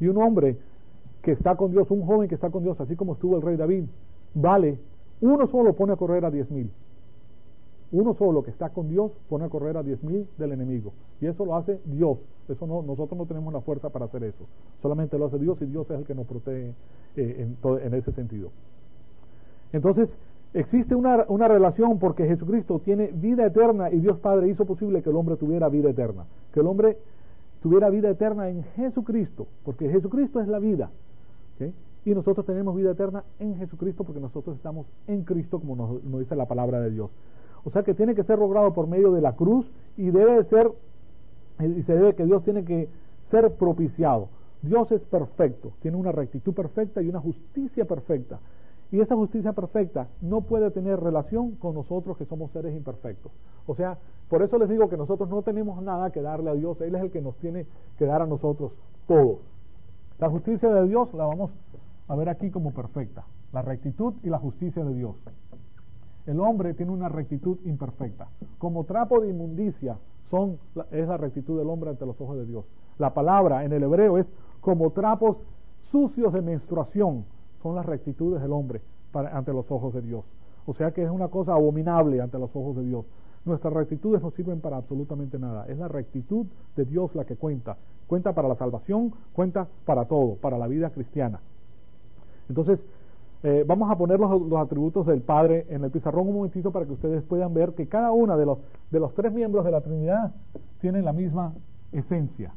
Y un hombre que está con Dios, un joven que está con Dios, así como estuvo el rey David, vale, uno solo pone a correr a diez mil. Uno solo que está con Dios pone a correr a diez mil del enemigo. Y eso lo hace Dios. Eso no, nosotros no tenemos la fuerza para hacer eso. Solamente lo hace Dios, y Dios es el que nos protege eh, en, todo, en ese sentido. Entonces, existe una, una relación porque Jesucristo tiene vida eterna, y Dios Padre hizo posible que el hombre tuviera vida eterna. Que el hombre tuviera vida eterna en Jesucristo, porque Jesucristo es la vida. ¿Okay? Y nosotros tenemos vida eterna en Jesucristo porque nosotros estamos en Cristo, como nos, nos dice la palabra de Dios. O sea que tiene que ser logrado por medio de la cruz, y debe de ser, y se debe que Dios tiene que ser propiciado. Dios es perfecto, tiene una rectitud perfecta y una justicia perfecta. Y esa justicia perfecta no puede tener relación con nosotros que somos seres imperfectos. O sea, por eso les digo que nosotros no tenemos nada que darle a Dios. Él es el que nos tiene que dar a nosotros todo. La justicia de Dios la vamos a ver aquí como perfecta. La rectitud y la justicia de Dios. El hombre tiene una rectitud imperfecta. Como trapo de inmundicia son, es la rectitud del hombre ante los ojos de Dios. La palabra en el hebreo es como trapos sucios de menstruación. Son las rectitudes del hombre para, ante los ojos de Dios. O sea que es una cosa abominable ante los ojos de Dios. Nuestras rectitudes no sirven para absolutamente nada. Es la rectitud de Dios la que cuenta. Cuenta para la salvación, cuenta para todo, para la vida cristiana. Entonces, eh, vamos a poner los, los atributos del Padre en el pizarrón un momentito para que ustedes puedan ver que cada uno de los, de los tres miembros de la Trinidad tienen la misma esencia.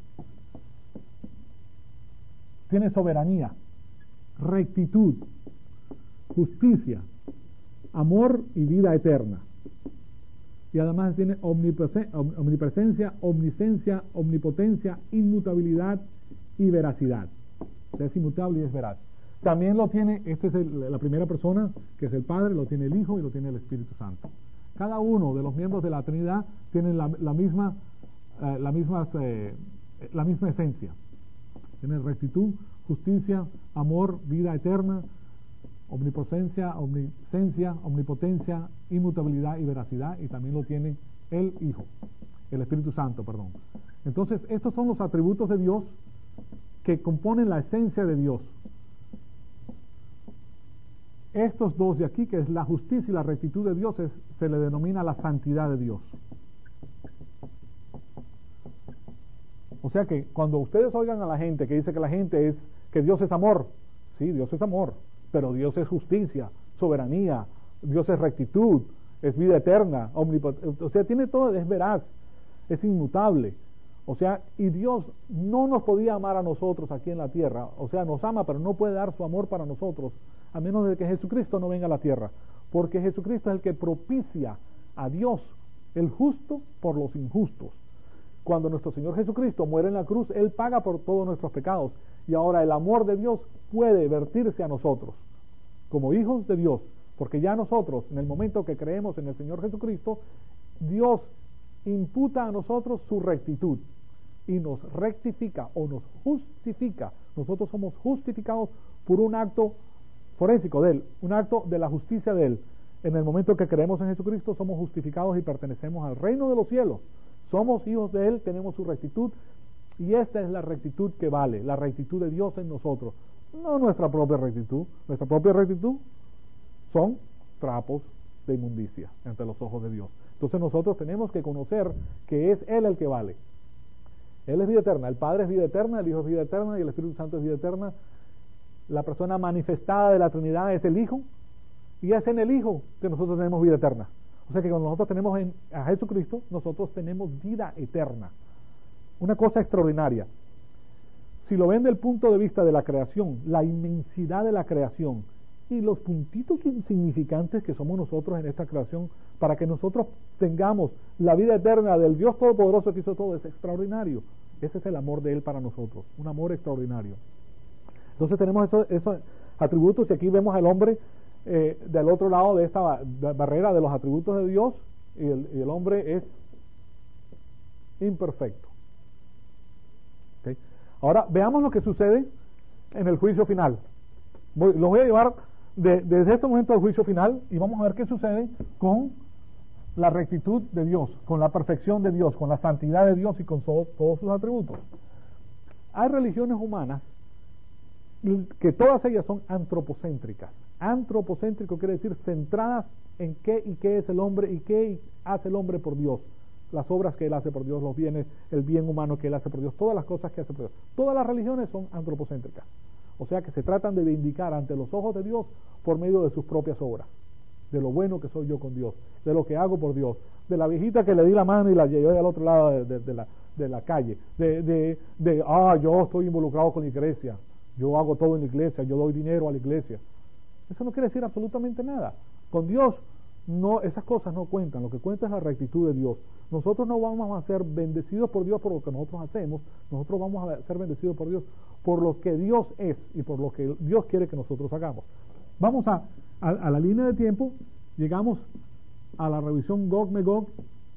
Tiene soberanía, rectitud, justicia, amor y vida eterna. Y además tiene omnipresencia, omniscencia, omnipotencia, inmutabilidad y veracidad. O sea, es inmutable y es veraz. También lo tiene, esta es el, la primera persona, que es el Padre, lo tiene el Hijo y lo tiene el Espíritu Santo. Cada uno de los miembros de la Trinidad tienen la, la misma eh, la, misma, eh, la misma esencia. Tiene rectitud, justicia, amor, vida eterna, omnipotencia, omniscencia, omnipotencia, inmutabilidad y veracidad, y también lo tiene el Hijo, el Espíritu Santo, perdón. Entonces, estos son los atributos de Dios que componen la esencia de Dios. Estos dos de aquí, que es la justicia y la rectitud de Dios, es, se le denomina la santidad de Dios. O sea que cuando ustedes oigan a la gente que dice que la gente es, que Dios es amor, sí, Dios es amor, pero Dios es justicia, soberanía, Dios es rectitud, es vida eterna, omnipotente, o sea, tiene todo, es veraz, es inmutable. O sea, y Dios no nos podía amar a nosotros aquí en la tierra, o sea, nos ama, pero no puede dar su amor para nosotros, a menos de que Jesucristo no venga a la tierra, porque Jesucristo es el que propicia a Dios, el justo, por los injustos. Cuando nuestro Señor Jesucristo muere en la cruz, Él paga por todos nuestros pecados, y ahora el amor de Dios puede vertirse a nosotros, como hijos de Dios, porque ya nosotros, en el momento que creemos en el Señor Jesucristo, Dios imputa a nosotros su rectitud, y nos rectifica o nos justifica. Nosotros somos justificados por un acto forénsico de Él, un acto de la justicia de Él. En el momento que creemos en Jesucristo, somos justificados y pertenecemos al reino de los cielos. Somos hijos de Él, tenemos su rectitud, y esta es la rectitud que vale, la rectitud de Dios en nosotros, no nuestra propia rectitud. Nuestra propia rectitud son trapos de inmundicia ante los ojos de Dios. Entonces nosotros tenemos que conocer que es Él el que vale. Él es vida eterna, el Padre es vida eterna, el Hijo es vida eterna y el Espíritu Santo es vida eterna. La persona manifestada de la Trinidad es el Hijo, y es en el Hijo que nosotros tenemos vida eterna. O sea que cuando nosotros tenemos en, a Jesucristo, nosotros tenemos vida eterna. Una cosa extraordinaria. Si lo ven del punto de vista de la creación, la inmensidad de la creación y los puntitos insignificantes que somos nosotros en esta creación, para que nosotros tengamos la vida eterna del Dios Todopoderoso que hizo todo, es extraordinario. Ese es el amor de Él para nosotros, un amor extraordinario. Entonces tenemos esos, esos atributos, y aquí vemos al hombre eh, del otro lado de esta ba de barrera de los atributos de Dios, y el, y el hombre es imperfecto. ¿Okay? Ahora veamos lo que sucede en el juicio final. Voy, los voy a llevar de, desde este momento al juicio final, y vamos a ver qué sucede con la rectitud de Dios, con la perfección de Dios, con la santidad de Dios y con so, todos sus atributos. Hay religiones humanas que todas ellas son antropocéntricas. Antropocéntrico quiere decir centradas en qué y qué es el hombre y qué hace el hombre por Dios. Las obras que él hace por Dios, los bienes, el bien humano que él hace por Dios, todas las cosas que hace por Dios. Todas las religiones son antropocéntricas. O sea que se tratan de vindicar ante los ojos de Dios por medio de sus propias obras. De lo bueno que soy yo con Dios, de lo que hago por Dios, de la viejita que le di la mano y la llevé al otro lado de, de, de, la, de la calle, de, de, de, ah, yo estoy involucrado con la iglesia, yo hago todo en la iglesia, yo doy dinero a la iglesia. Eso no quiere decir absolutamente nada. Con Dios, no, esas cosas no cuentan, lo que cuenta es la rectitud de Dios. Nosotros no vamos a ser bendecidos por Dios por lo que nosotros hacemos, nosotros vamos a ser bendecidos por Dios por lo que Dios es y por lo que Dios quiere que nosotros hagamos. Vamos a, a, a la línea de tiempo, llegamos a la revisión Gog-Magog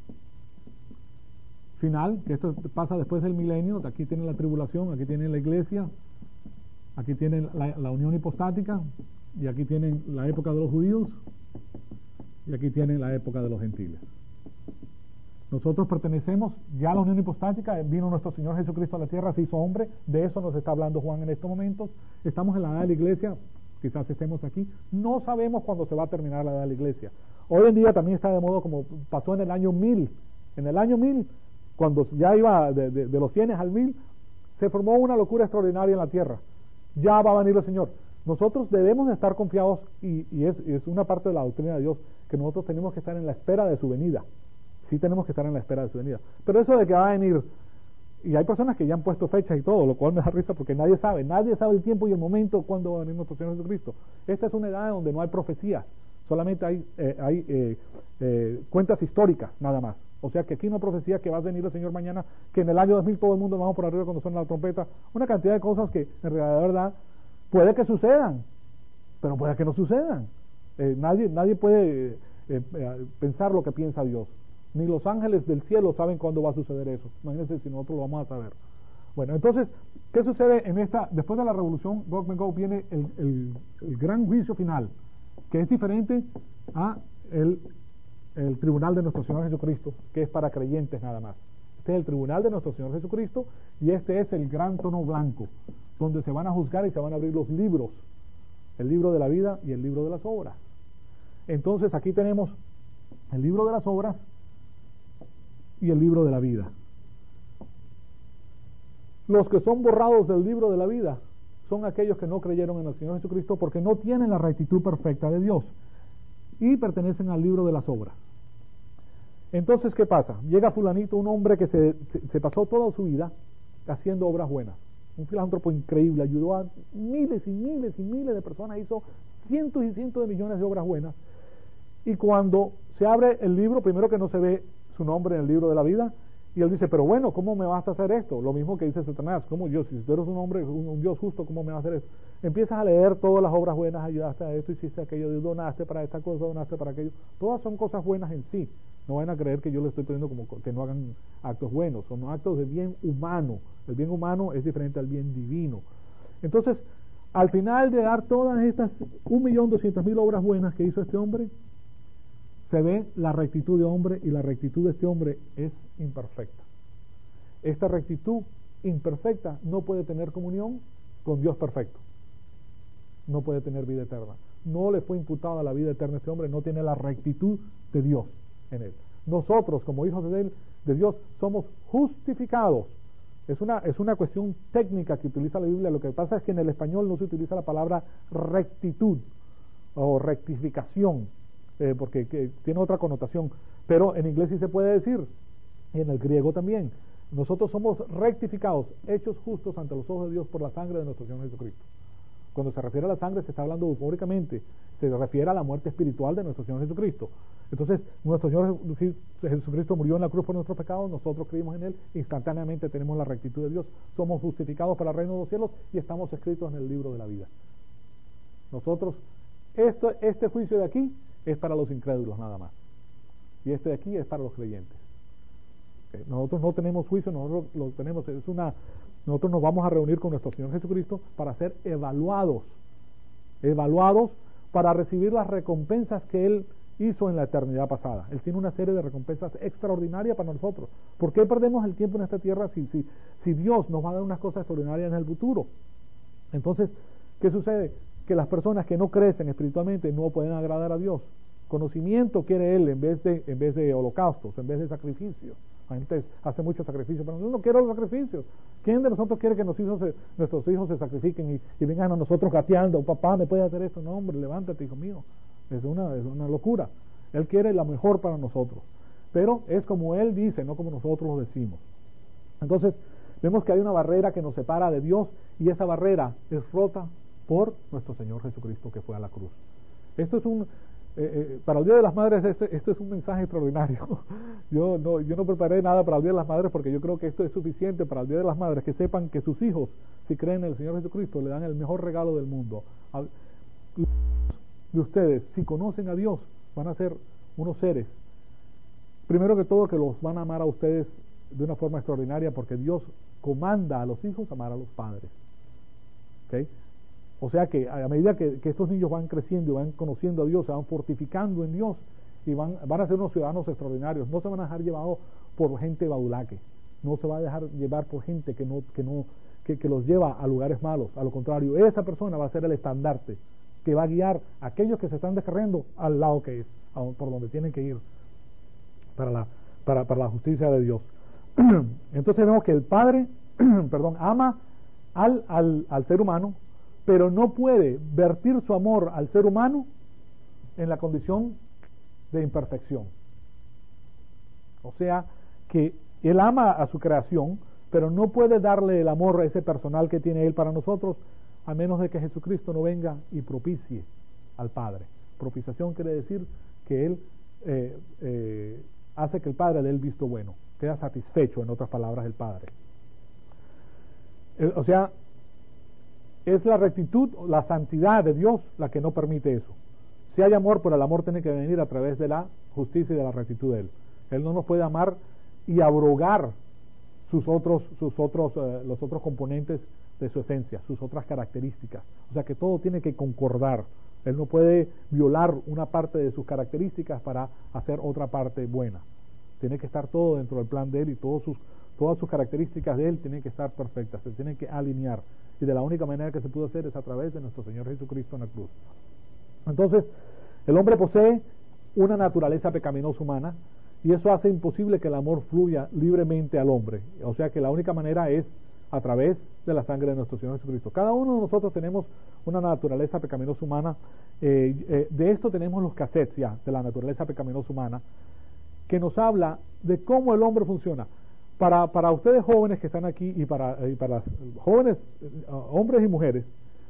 final, que esto pasa después del milenio. Aquí tienen la tribulación, aquí tienen la iglesia, aquí tienen la, la unión hipostática, y aquí tienen la época de los judíos, y aquí tienen la época de los gentiles. Nosotros pertenecemos ya a la unión hipostática, vino nuestro Señor Jesucristo a la tierra, se hizo hombre, de eso nos está hablando Juan en estos momentos. Estamos en la edad de la iglesia, quizás estemos aquí, no sabemos cuándo se va a terminar la edad de la iglesia. Hoy en día también está de moda como pasó en el año mil. En el año mil, cuando ya iba de, de, de los cien al mil, se formó una locura extraordinaria en la tierra. Ya va a venir el Señor. Nosotros debemos de estar confiados, y, y es, es una parte de la doctrina de Dios, que nosotros tenemos que estar en la espera de su venida. Sí tenemos que estar en la espera de su venida. Pero eso de que va a venir, y hay personas que ya han puesto fechas y todo, lo cual me da risa porque nadie sabe, nadie sabe el tiempo y el momento cuando va a venir nuestro Señor Jesucristo. Esta es una edad donde no hay profecías, solamente hay, eh, hay eh, eh, cuentas históricas nada más. O sea que aquí no hay profecía que va a venir el Señor mañana, que en el año dos mil todo el mundo vamos por arriba cuando suena la trompeta, una cantidad de cosas que en realidad de verdad puede que sucedan, pero puede que no sucedan. Eh, nadie, nadie puede eh, eh, pensar lo que piensa Dios. Ni los ángeles del cielo saben cuándo va a suceder eso. Imagínense si nosotros lo vamos a saber. Bueno, entonces, ¿qué sucede en esta? Después de la revolución Gog-Magog viene el, el, el gran juicio final, que es diferente a el, el tribunal de nuestro Señor Jesucristo, que es para creyentes nada más. Este es el tribunal de nuestro Señor Jesucristo, y este es el gran trono blanco, donde se van a juzgar y se van a abrir los libros, el libro de la vida y el libro de las obras. Entonces aquí tenemos el libro de las obras y el libro de la vida. Los que son borrados del libro de la vida son aquellos que no creyeron en el Señor Jesucristo porque no tienen la rectitud perfecta de Dios y pertenecen al libro de las obras. Entonces, ¿qué pasa? Llega fulanito, un hombre que se, se, se pasó toda su vida haciendo obras buenas, un filántropo increíble, ayudó a miles y miles y miles de personas, hizo cientos y cientos de millones de obras buenas, y cuando se abre el libro, primero que no se ve su nombre en el libro de la vida, y él dice, pero bueno, ¿cómo me vas a hacer esto? Lo mismo que dice Satanás, ¿cómo yo, si tú eres un hombre, un, un Dios justo, ¿cómo me vas a hacer esto? Empiezas a leer todas las obras buenas, ayudaste a esto, hiciste aquello, donaste para esta cosa, donaste para aquello, todas son cosas buenas en sí. No van a creer que yo les estoy pidiendo como que no hagan actos buenos, son actos de bien humano. El bien humano es diferente al bien divino. Entonces, al final de dar todas estas un millón doscientas mil obras buenas que hizo este hombre, se ve la rectitud de hombre, y la rectitud de este hombre es imperfecta. Esta rectitud imperfecta no puede tener comunión con Dios perfecto, no puede tener vida eterna. No le fue imputada la vida eterna a este hombre, no tiene la rectitud de Dios en él. Nosotros, como hijos de él, de Dios, somos justificados. Es una, es una cuestión técnica que utiliza la Biblia. Lo que pasa es que en el español no se utiliza la palabra rectitud o rectificación, eh, porque que tiene otra connotación, pero en inglés sí se puede decir, y en el griego también. Nosotros somos rectificados, hechos justos ante los ojos de Dios por la sangre de nuestro Señor Jesucristo. Cuando se refiere a la sangre se está hablando eufóricamente, se refiere a la muerte espiritual de nuestro Señor Jesucristo. Entonces, nuestro Señor Jesucristo murió en la cruz por nuestros pecados, nosotros creímos en Él, instantáneamente tenemos la rectitud de Dios, somos justificados para el reino de los cielos y estamos escritos en el libro de la vida. Nosotros, esto, este juicio de aquí es para los incrédulos nada más, y este de aquí es para los creyentes. Okay. Nosotros no tenemos juicio, nosotros lo tenemos, es una... Nosotros nos vamos a reunir con nuestro Señor Jesucristo para ser evaluados, evaluados para recibir las recompensas que Él hizo en la eternidad pasada. Él tiene una serie de recompensas extraordinarias para nosotros. ¿Por qué perdemos el tiempo en esta tierra si, si, si Dios nos va a dar unas cosas extraordinarias en el futuro? Entonces, ¿Qué sucede? Que las personas que no crecen espiritualmente no pueden agradar a Dios. Conocimiento quiere Él en vez de, en vez de holocaustos, en vez de sacrificios. La gente hace muchos sacrificios, pero yo no quiero los sacrificios. ¿Quién de nosotros quiere que nuestros hijos se, nuestros hijos se sacrifiquen y, y vengan a nosotros gateando? Papá, ¿me puedes hacer esto? No, hombre, levántate, hijo mío. Es una, es una locura. Él quiere la mejor para nosotros. Pero es como Él dice, no como nosotros lo decimos. Entonces, vemos que hay una barrera que nos separa de Dios y esa barrera es rota por nuestro Señor Jesucristo que fue a la cruz. Esto es un... Eh, eh, para el Día de las Madres este, este es un mensaje extraordinario. yo no yo no preparé nada para el Día de las Madres porque yo creo que esto es suficiente para el Día de las Madres, que sepan que sus hijos, si creen en el Señor Jesucristo, le dan el mejor regalo del mundo. A, de ustedes, si conocen a Dios, van a ser unos seres, primero que todo, que los van a amar a ustedes de una forma extraordinaria, porque Dios comanda a los hijos a amar a los padres. ¿Okay? O sea que a medida que, que estos niños van creciendo y van conociendo a Dios, se van fortificando en Dios y van, van a ser unos ciudadanos extraordinarios. No se van a dejar llevados por gente badulaque, no se va a dejar llevar por gente que no que no que, que los lleva a lugares malos. A lo contrario, esa persona va a ser el estandarte que va a guiar a aquellos que se están descarriando al lado que es, a, por donde tienen que ir para la para, para la justicia de Dios. Entonces vemos que el Padre perdón ama al, al, al ser humano, pero no puede vertir su amor al ser humano en la condición de imperfección. O sea, que Él ama a su creación, pero no puede darle el amor a ese personal que tiene Él para nosotros, a menos de que Jesucristo no venga y propicie al Padre. Propiciación quiere decir que Él eh, eh, hace que el Padre dé el visto bueno, queda satisfecho, en otras palabras, el Padre. Eh, o sea, es la rectitud, la santidad de Dios la que no permite eso. Si hay amor, pero el amor tiene que venir a través de la justicia y de la rectitud de Él. Él no nos puede amar y abrogar sus otros, sus otros, eh, los otros componentes de su esencia, sus otras características. O sea que todo tiene que concordar. Él no puede violar una parte de sus características para hacer otra parte buena. Tiene que estar todo dentro del plan de Él y todos sus, todas sus características de Él tienen que estar perfectas, se tienen que alinear. Y de la única manera que se puede hacer es a través de nuestro Señor Jesucristo en la cruz. Entonces, el hombre posee una naturaleza pecaminosa humana y eso hace imposible que el amor fluya libremente al hombre. O sea que la única manera es a través de la sangre de nuestro Señor Jesucristo. Cada uno de nosotros tenemos una naturaleza pecaminosa humana. Eh, eh, de esto tenemos los cassettes ya, de la naturaleza pecaminosa humana, que nos habla de cómo el hombre funciona. Para, para ustedes jóvenes que están aquí y para, y para jóvenes, uh, hombres y mujeres,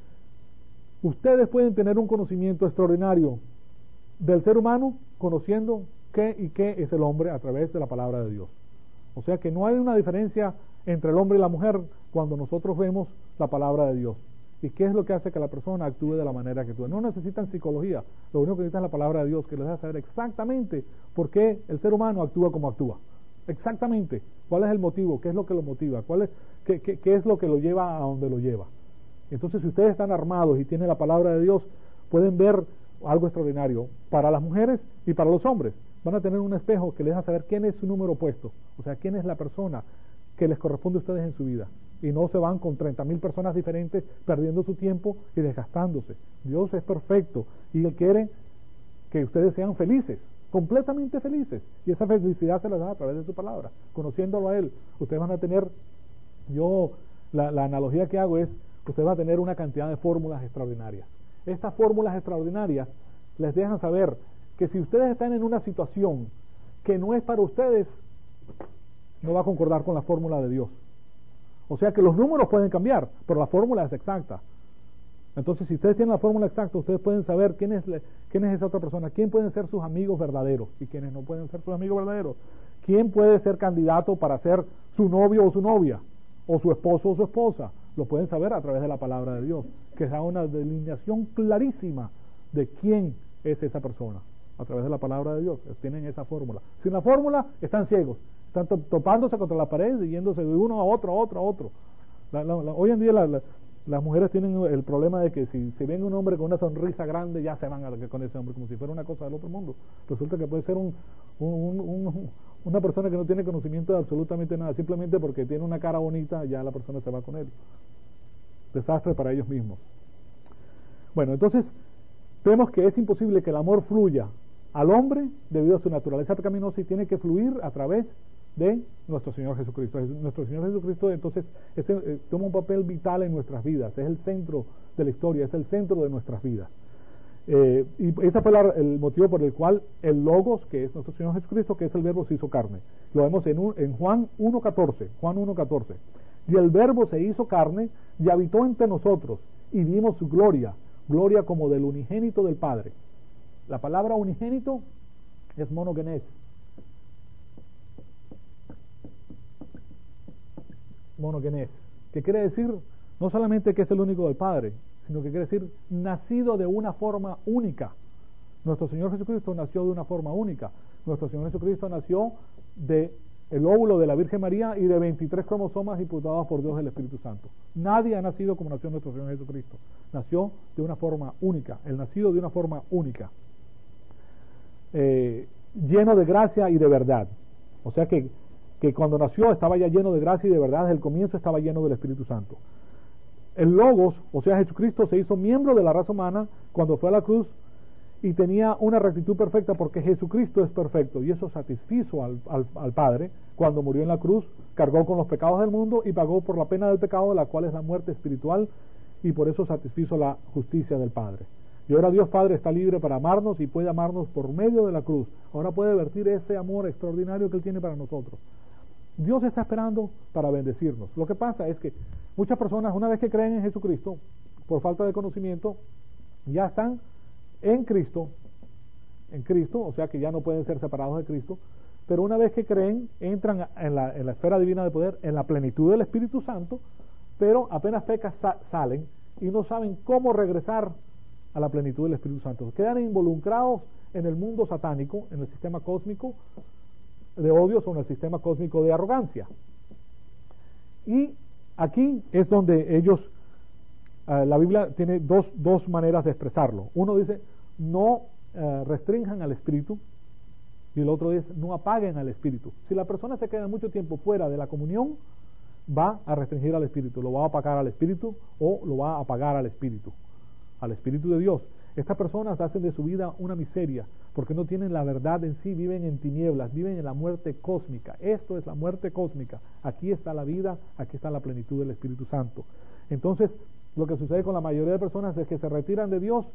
ustedes pueden tener un conocimiento extraordinario del ser humano conociendo qué y qué es el hombre a través de la palabra de Dios. O sea que no hay una diferencia entre el hombre y la mujer cuando nosotros vemos la palabra de Dios. ¿Y qué es lo que hace que la persona actúe de la manera que actúa? No necesitan psicología, lo único que necesitan es la palabra de Dios, que les deja saber exactamente por qué el ser humano actúa como actúa. Exactamente, cuál es el motivo, qué es lo que lo motiva, cuál es, qué, qué, qué es lo que lo lleva a donde lo lleva. Entonces, si ustedes están armados y tienen la palabra de Dios, pueden ver algo extraordinario para las mujeres y para los hombres. Van a tener un espejo que les deja saber quién es su número opuesto, o sea, quién es la persona que les corresponde a ustedes en su vida. Y no se van con treinta mil personas diferentes perdiendo su tiempo y desgastándose. Dios es perfecto y Él quiere que ustedes sean felices, completamente felices, y esa felicidad se la da a través de su palabra, conociéndolo a Él. Ustedes van a tener, yo la, la analogía que hago es, ustedes van a tener una cantidad de fórmulas extraordinarias. Estas fórmulas extraordinarias les dejan saber que si ustedes están en una situación que no es para ustedes, no va a concordar con la fórmula de Dios. O sea que los números pueden cambiar, pero la fórmula es exacta. Entonces, si ustedes tienen la fórmula exacta, ustedes pueden saber quién es, quién es esa otra persona, quién pueden ser sus amigos verdaderos y quiénes no pueden ser sus amigos verdaderos, quién puede ser candidato para ser su novio o su novia, o su esposo o su esposa. Lo pueden saber a través de la palabra de Dios, que da una delineación clarísima de quién es esa persona, a través de la palabra de Dios. Tienen esa fórmula. Sin la fórmula, están ciegos, están to topándose contra la pared y yéndose de uno a otro, a otro, a otro. La, la, la, hoy en día la, la, las mujeres tienen el problema de que si, si ven un hombre con una sonrisa grande, ya se van a, con ese hombre, como si fuera una cosa del otro mundo. Resulta que puede ser un, un, un, un, una persona que no tiene conocimiento de absolutamente nada, simplemente porque tiene una cara bonita, ya la persona se va con él. Desastre para ellos mismos. Bueno, entonces vemos que es imposible que el amor fluya al hombre debido a su naturaleza pecaminosa y tiene que fluir a través de nuestro Señor Jesucristo. Nuestro Señor Jesucristo entonces es, eh, toma un papel vital en nuestras vidas, es el centro de la historia, es el centro de nuestras vidas. Eh, y ese fue la, el motivo por el cual el Logos, que es nuestro Señor Jesucristo, que es el Verbo, se hizo carne. Lo vemos en, un, en Juan uno catorce, Juan uno catorce. Y el Verbo se hizo carne y habitó entre nosotros y vimos su gloria, gloria como del unigénito del Padre. La palabra unigénito es monogenes. Monogenes, que quiere decir no solamente que es el único del Padre, sino que quiere decir nacido de una forma única. Nuestro Señor Jesucristo nació de una forma única. Nuestro Señor Jesucristo nació de el óvulo de la Virgen María y de veintitrés cromosomas imputados por Dios del Espíritu Santo. Nadie ha nacido como nació nuestro Señor Jesucristo. Nació de una forma única, el nacido de una forma única, eh, lleno de gracia y de verdad. O sea que, que cuando nació estaba ya lleno de gracia y de verdad, desde el comienzo estaba lleno del Espíritu Santo. El Logos, o sea Jesucristo, se hizo miembro de la raza humana cuando fue a la cruz y tenía una rectitud perfecta porque Jesucristo es perfecto y eso satisfizo al, al, al Padre cuando murió en la cruz, cargó con los pecados del mundo y pagó por la pena del pecado, la cual es la muerte espiritual, y por eso satisfizo la justicia del Padre. Y ahora Dios Padre está libre para amarnos y puede amarnos por medio de la cruz. Ahora puede vertir ese amor extraordinario que Él tiene para nosotros. Dios está esperando para bendecirnos. Lo que pasa es que muchas personas, una vez que creen en Jesucristo, por falta de conocimiento, ya están en Cristo, en Cristo, o sea que ya no pueden ser separados de Cristo, pero una vez que creen, entran en la, en la esfera divina de poder, en la plenitud del Espíritu Santo, pero apenas pecan sa salen y no saben cómo regresar a la plenitud del Espíritu Santo. Quedan involucrados en el mundo satánico, en el sistema cósmico de odios o en el sistema cósmico de arrogancia. Y aquí es donde ellos, uh, la Biblia tiene dos, dos maneras de expresarlo. Uno dice, no uh, restrinjan al Espíritu, y el otro es, no apaguen al Espíritu. Si la persona se queda mucho tiempo fuera de la comunión, va a restringir al Espíritu, lo va a apagar al Espíritu o lo va a apagar al Espíritu, al Espíritu de Dios. Estas personas hacen de su vida una miseria porque no tienen la verdad en sí, viven en tinieblas, viven en la muerte cósmica. Esto es la muerte cósmica. Aquí está la vida, aquí está la plenitud del Espíritu Santo. Entonces, lo que sucede con la mayoría de personas es que se retiran de Dios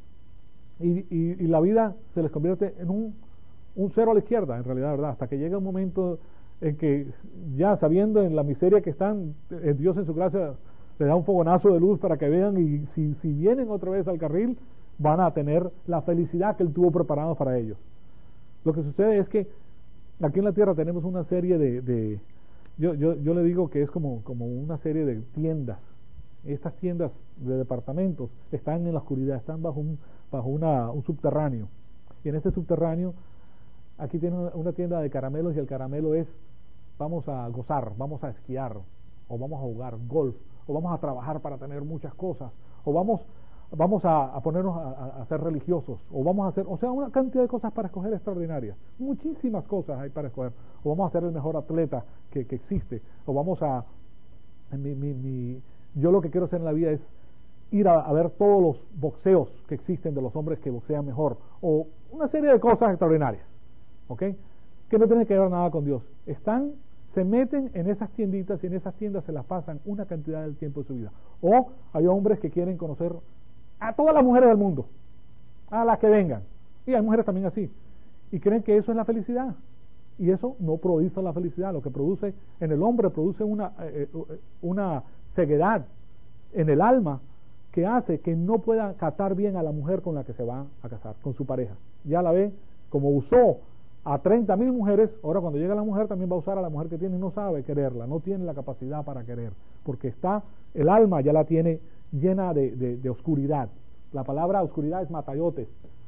y, y, y la vida se les convierte en un, un cero a la izquierda, en realidad, ¿verdad? Hasta que llega un momento en que ya sabiendo en la miseria que están, eh, Dios en su gracia le da un fogonazo de luz para que vean y si, si vienen otra vez al carril, van a tener la felicidad que Él tuvo preparado para ellos. Lo que sucede es que aquí en la tierra tenemos una serie de, de yo, yo, yo le digo que es como, como una serie de tiendas. Estas tiendas de departamentos están en la oscuridad, están bajo un, bajo una, un subterráneo. Y en este subterráneo, aquí tienen una, una tienda de caramelos y el caramelo es, vamos a gozar, vamos a esquiar, o vamos a jugar golf, o vamos a trabajar para tener muchas cosas, o vamos vamos a, a ponernos a, a ser religiosos, o vamos a hacer, o sea, una cantidad de cosas para escoger extraordinarias, muchísimas cosas hay para escoger, o vamos a ser el mejor atleta que, que existe, o vamos a, mi, mi, mi, yo lo que quiero hacer en la vida es ir a, a ver todos los boxeos que existen de los hombres que boxean mejor, o una serie de cosas extraordinarias, ¿ok? Que no tienen que ver nada con Dios. Están, se meten en esas tienditas y en esas tiendas se las pasan una cantidad del tiempo de su vida. O hay hombres que quieren conocer a todas las mujeres del mundo, a las que vengan, y hay mujeres también así, y creen que eso es la felicidad, y eso no produce la felicidad. Lo que produce en el hombre produce una, eh, una ceguedad en el alma que hace que no pueda catar bien a la mujer con la que se va a casar, con su pareja. Ya la ve, como usó a treinta mil mujeres, ahora cuando llega la mujer también va a usar a la mujer que tiene y no sabe quererla, no tiene la capacidad para querer, porque está, el alma ya la tiene llena de, de, de oscuridad. La palabra oscuridad es matayotes.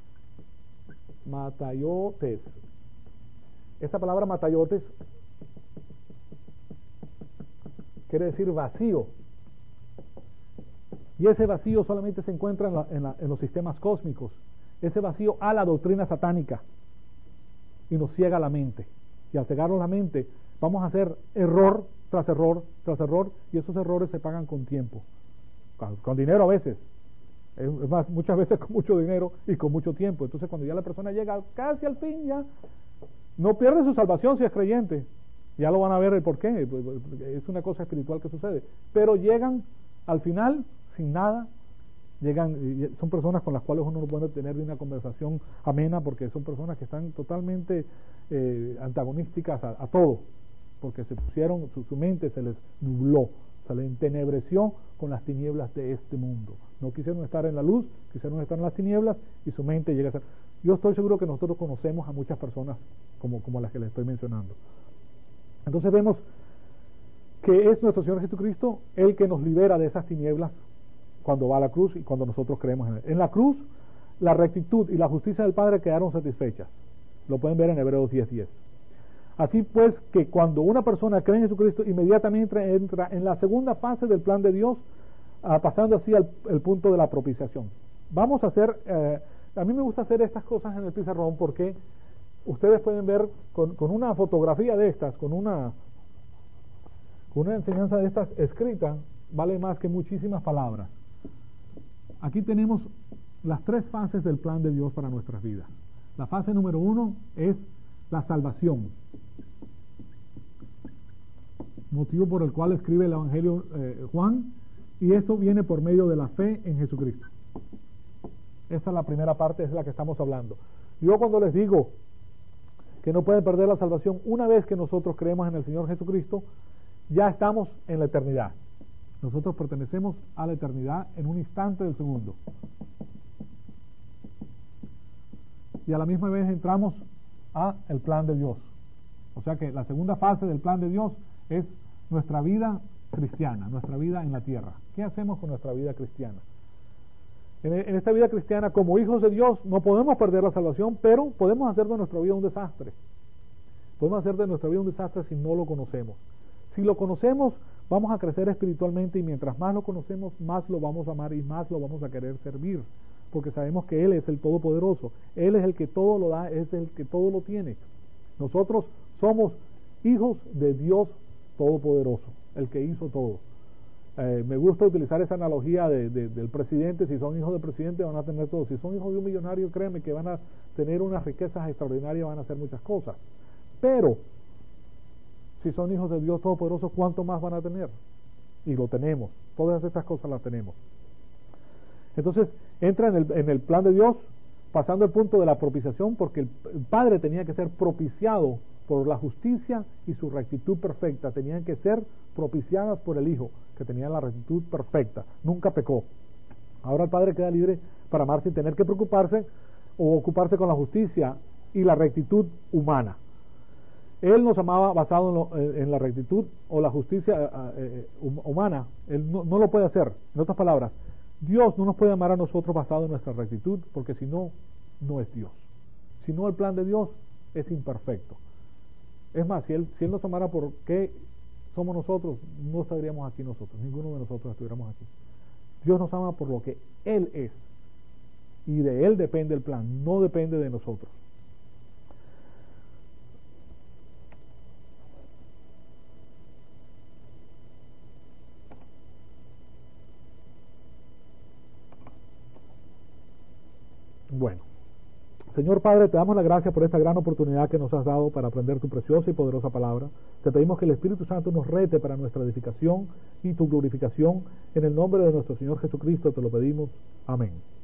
Matayotes. Esta palabra matayotes quiere decir vacío. Y ese vacío solamente se encuentra en, la, en, la, en los sistemas cósmicos. Ese vacío a la doctrina satánica. Y nos ciega la mente. Y al cegarnos la mente, vamos a hacer error tras error tras error, y esos errores se pagan con tiempo. Con, con dinero a veces, Es más, muchas veces con mucho dinero y con mucho tiempo. Entonces cuando ya la persona llega casi al fin, ya no pierde su salvación si es creyente. Ya lo van a ver el por qué. Es una cosa espiritual que sucede. Pero llegan al final sin nada. Llegan, son personas con las cuales uno no puede tener una conversación amena, porque son personas que están totalmente eh, antagonísticas a, a todo, porque se pusieron, su, su mente se les nubló, se les entenebreció con las tinieblas de este mundo. No quisieron estar en la luz, quisieron estar en las tinieblas, y su mente llega a ser... Yo estoy seguro que nosotros conocemos a muchas personas como, como las que les estoy mencionando. Entonces vemos que es nuestro Señor Jesucristo el que nos libera de esas tinieblas cuando va a la cruz y cuando nosotros creemos en Él. En la cruz, la rectitud y la justicia del Padre quedaron satisfechas. Lo pueden ver en Hebreos diez diez. Así pues, que cuando una persona cree en Jesucristo, inmediatamente entra en la segunda fase del plan de Dios, uh, pasando así al el punto de la propiciación. Vamos a hacer, eh, a mí me gusta hacer estas cosas en el pizarrón porque ustedes pueden ver con, con una fotografía de estas, con una, con una enseñanza de estas escrita, vale más que muchísimas palabras. Aquí tenemos las tres fases del plan de Dios para nuestras vidas. La fase número uno es la salvación, motivo por el cual escribe el Evangelio eh, Juan, y esto viene por medio de la fe en Jesucristo. Esta es la primera parte, es la que estamos hablando. Yo cuando les digo que no pueden perder la salvación, una vez que nosotros creemos en el Señor Jesucristo, ya estamos en la eternidad. Nosotros pertenecemos a la eternidad en un instante del segundo. Y a la misma vez entramos a el plan de Dios. O sea que la segunda fase del plan de Dios es nuestra vida cristiana, nuestra vida en la tierra. ¿Qué hacemos con nuestra vida cristiana? En, en esta vida cristiana, como hijos de Dios, no podemos perder la salvación, pero podemos hacer de nuestra vida un desastre. Podemos hacer de nuestra vida un desastre si no lo conocemos. Si lo conocemos, vamos a crecer espiritualmente, y mientras más lo conocemos, más lo vamos a amar y más lo vamos a querer servir, porque sabemos que Él es el Todopoderoso, Él es el que todo lo da, es el que todo lo tiene. Nosotros somos hijos de Dios Todopoderoso, el que hizo todo. Eh, me gusta utilizar esa analogía de, de, del presidente. Si son hijos del presidente, van a tener todo. Si son hijos de un millonario, créanme que van a tener unas riquezas extraordinarias, van a hacer muchas cosas. Pero si son hijos de Dios Todopoderoso, ¿cuánto más van a tener? Y lo tenemos. Todas estas cosas las tenemos. Entonces, entra en el, en el plan de Dios, pasando el punto de la propiciación, porque el, el Padre tenía que ser propiciado por la justicia y su rectitud perfecta. Tenían que ser propiciadas por el Hijo, que tenía la rectitud perfecta. Nunca pecó. Ahora el Padre queda libre para amar sin tener que preocuparse o ocuparse con la justicia y la rectitud humana. Él nos amaba basado en, lo, en la rectitud o la justicia eh, humana. Él no, no lo puede hacer. En otras palabras, Dios no nos puede amar a nosotros basado en nuestra rectitud, porque si no, no es Dios. Si no, el plan de Dios es imperfecto. Es más, si Él, si él nos amara por qué somos nosotros, no estaríamos aquí nosotros. Ninguno de nosotros estuviéramos aquí. Dios nos ama por lo que Él es. Y de Él depende el plan, no depende de nosotros. Bueno, Señor Padre, te damos la gracia por esta gran oportunidad que nos has dado para aprender tu preciosa y poderosa palabra. Te pedimos que el Espíritu Santo nos rete para nuestra edificación y tu glorificación. En el nombre de nuestro Señor Jesucristo te lo pedimos. Amén.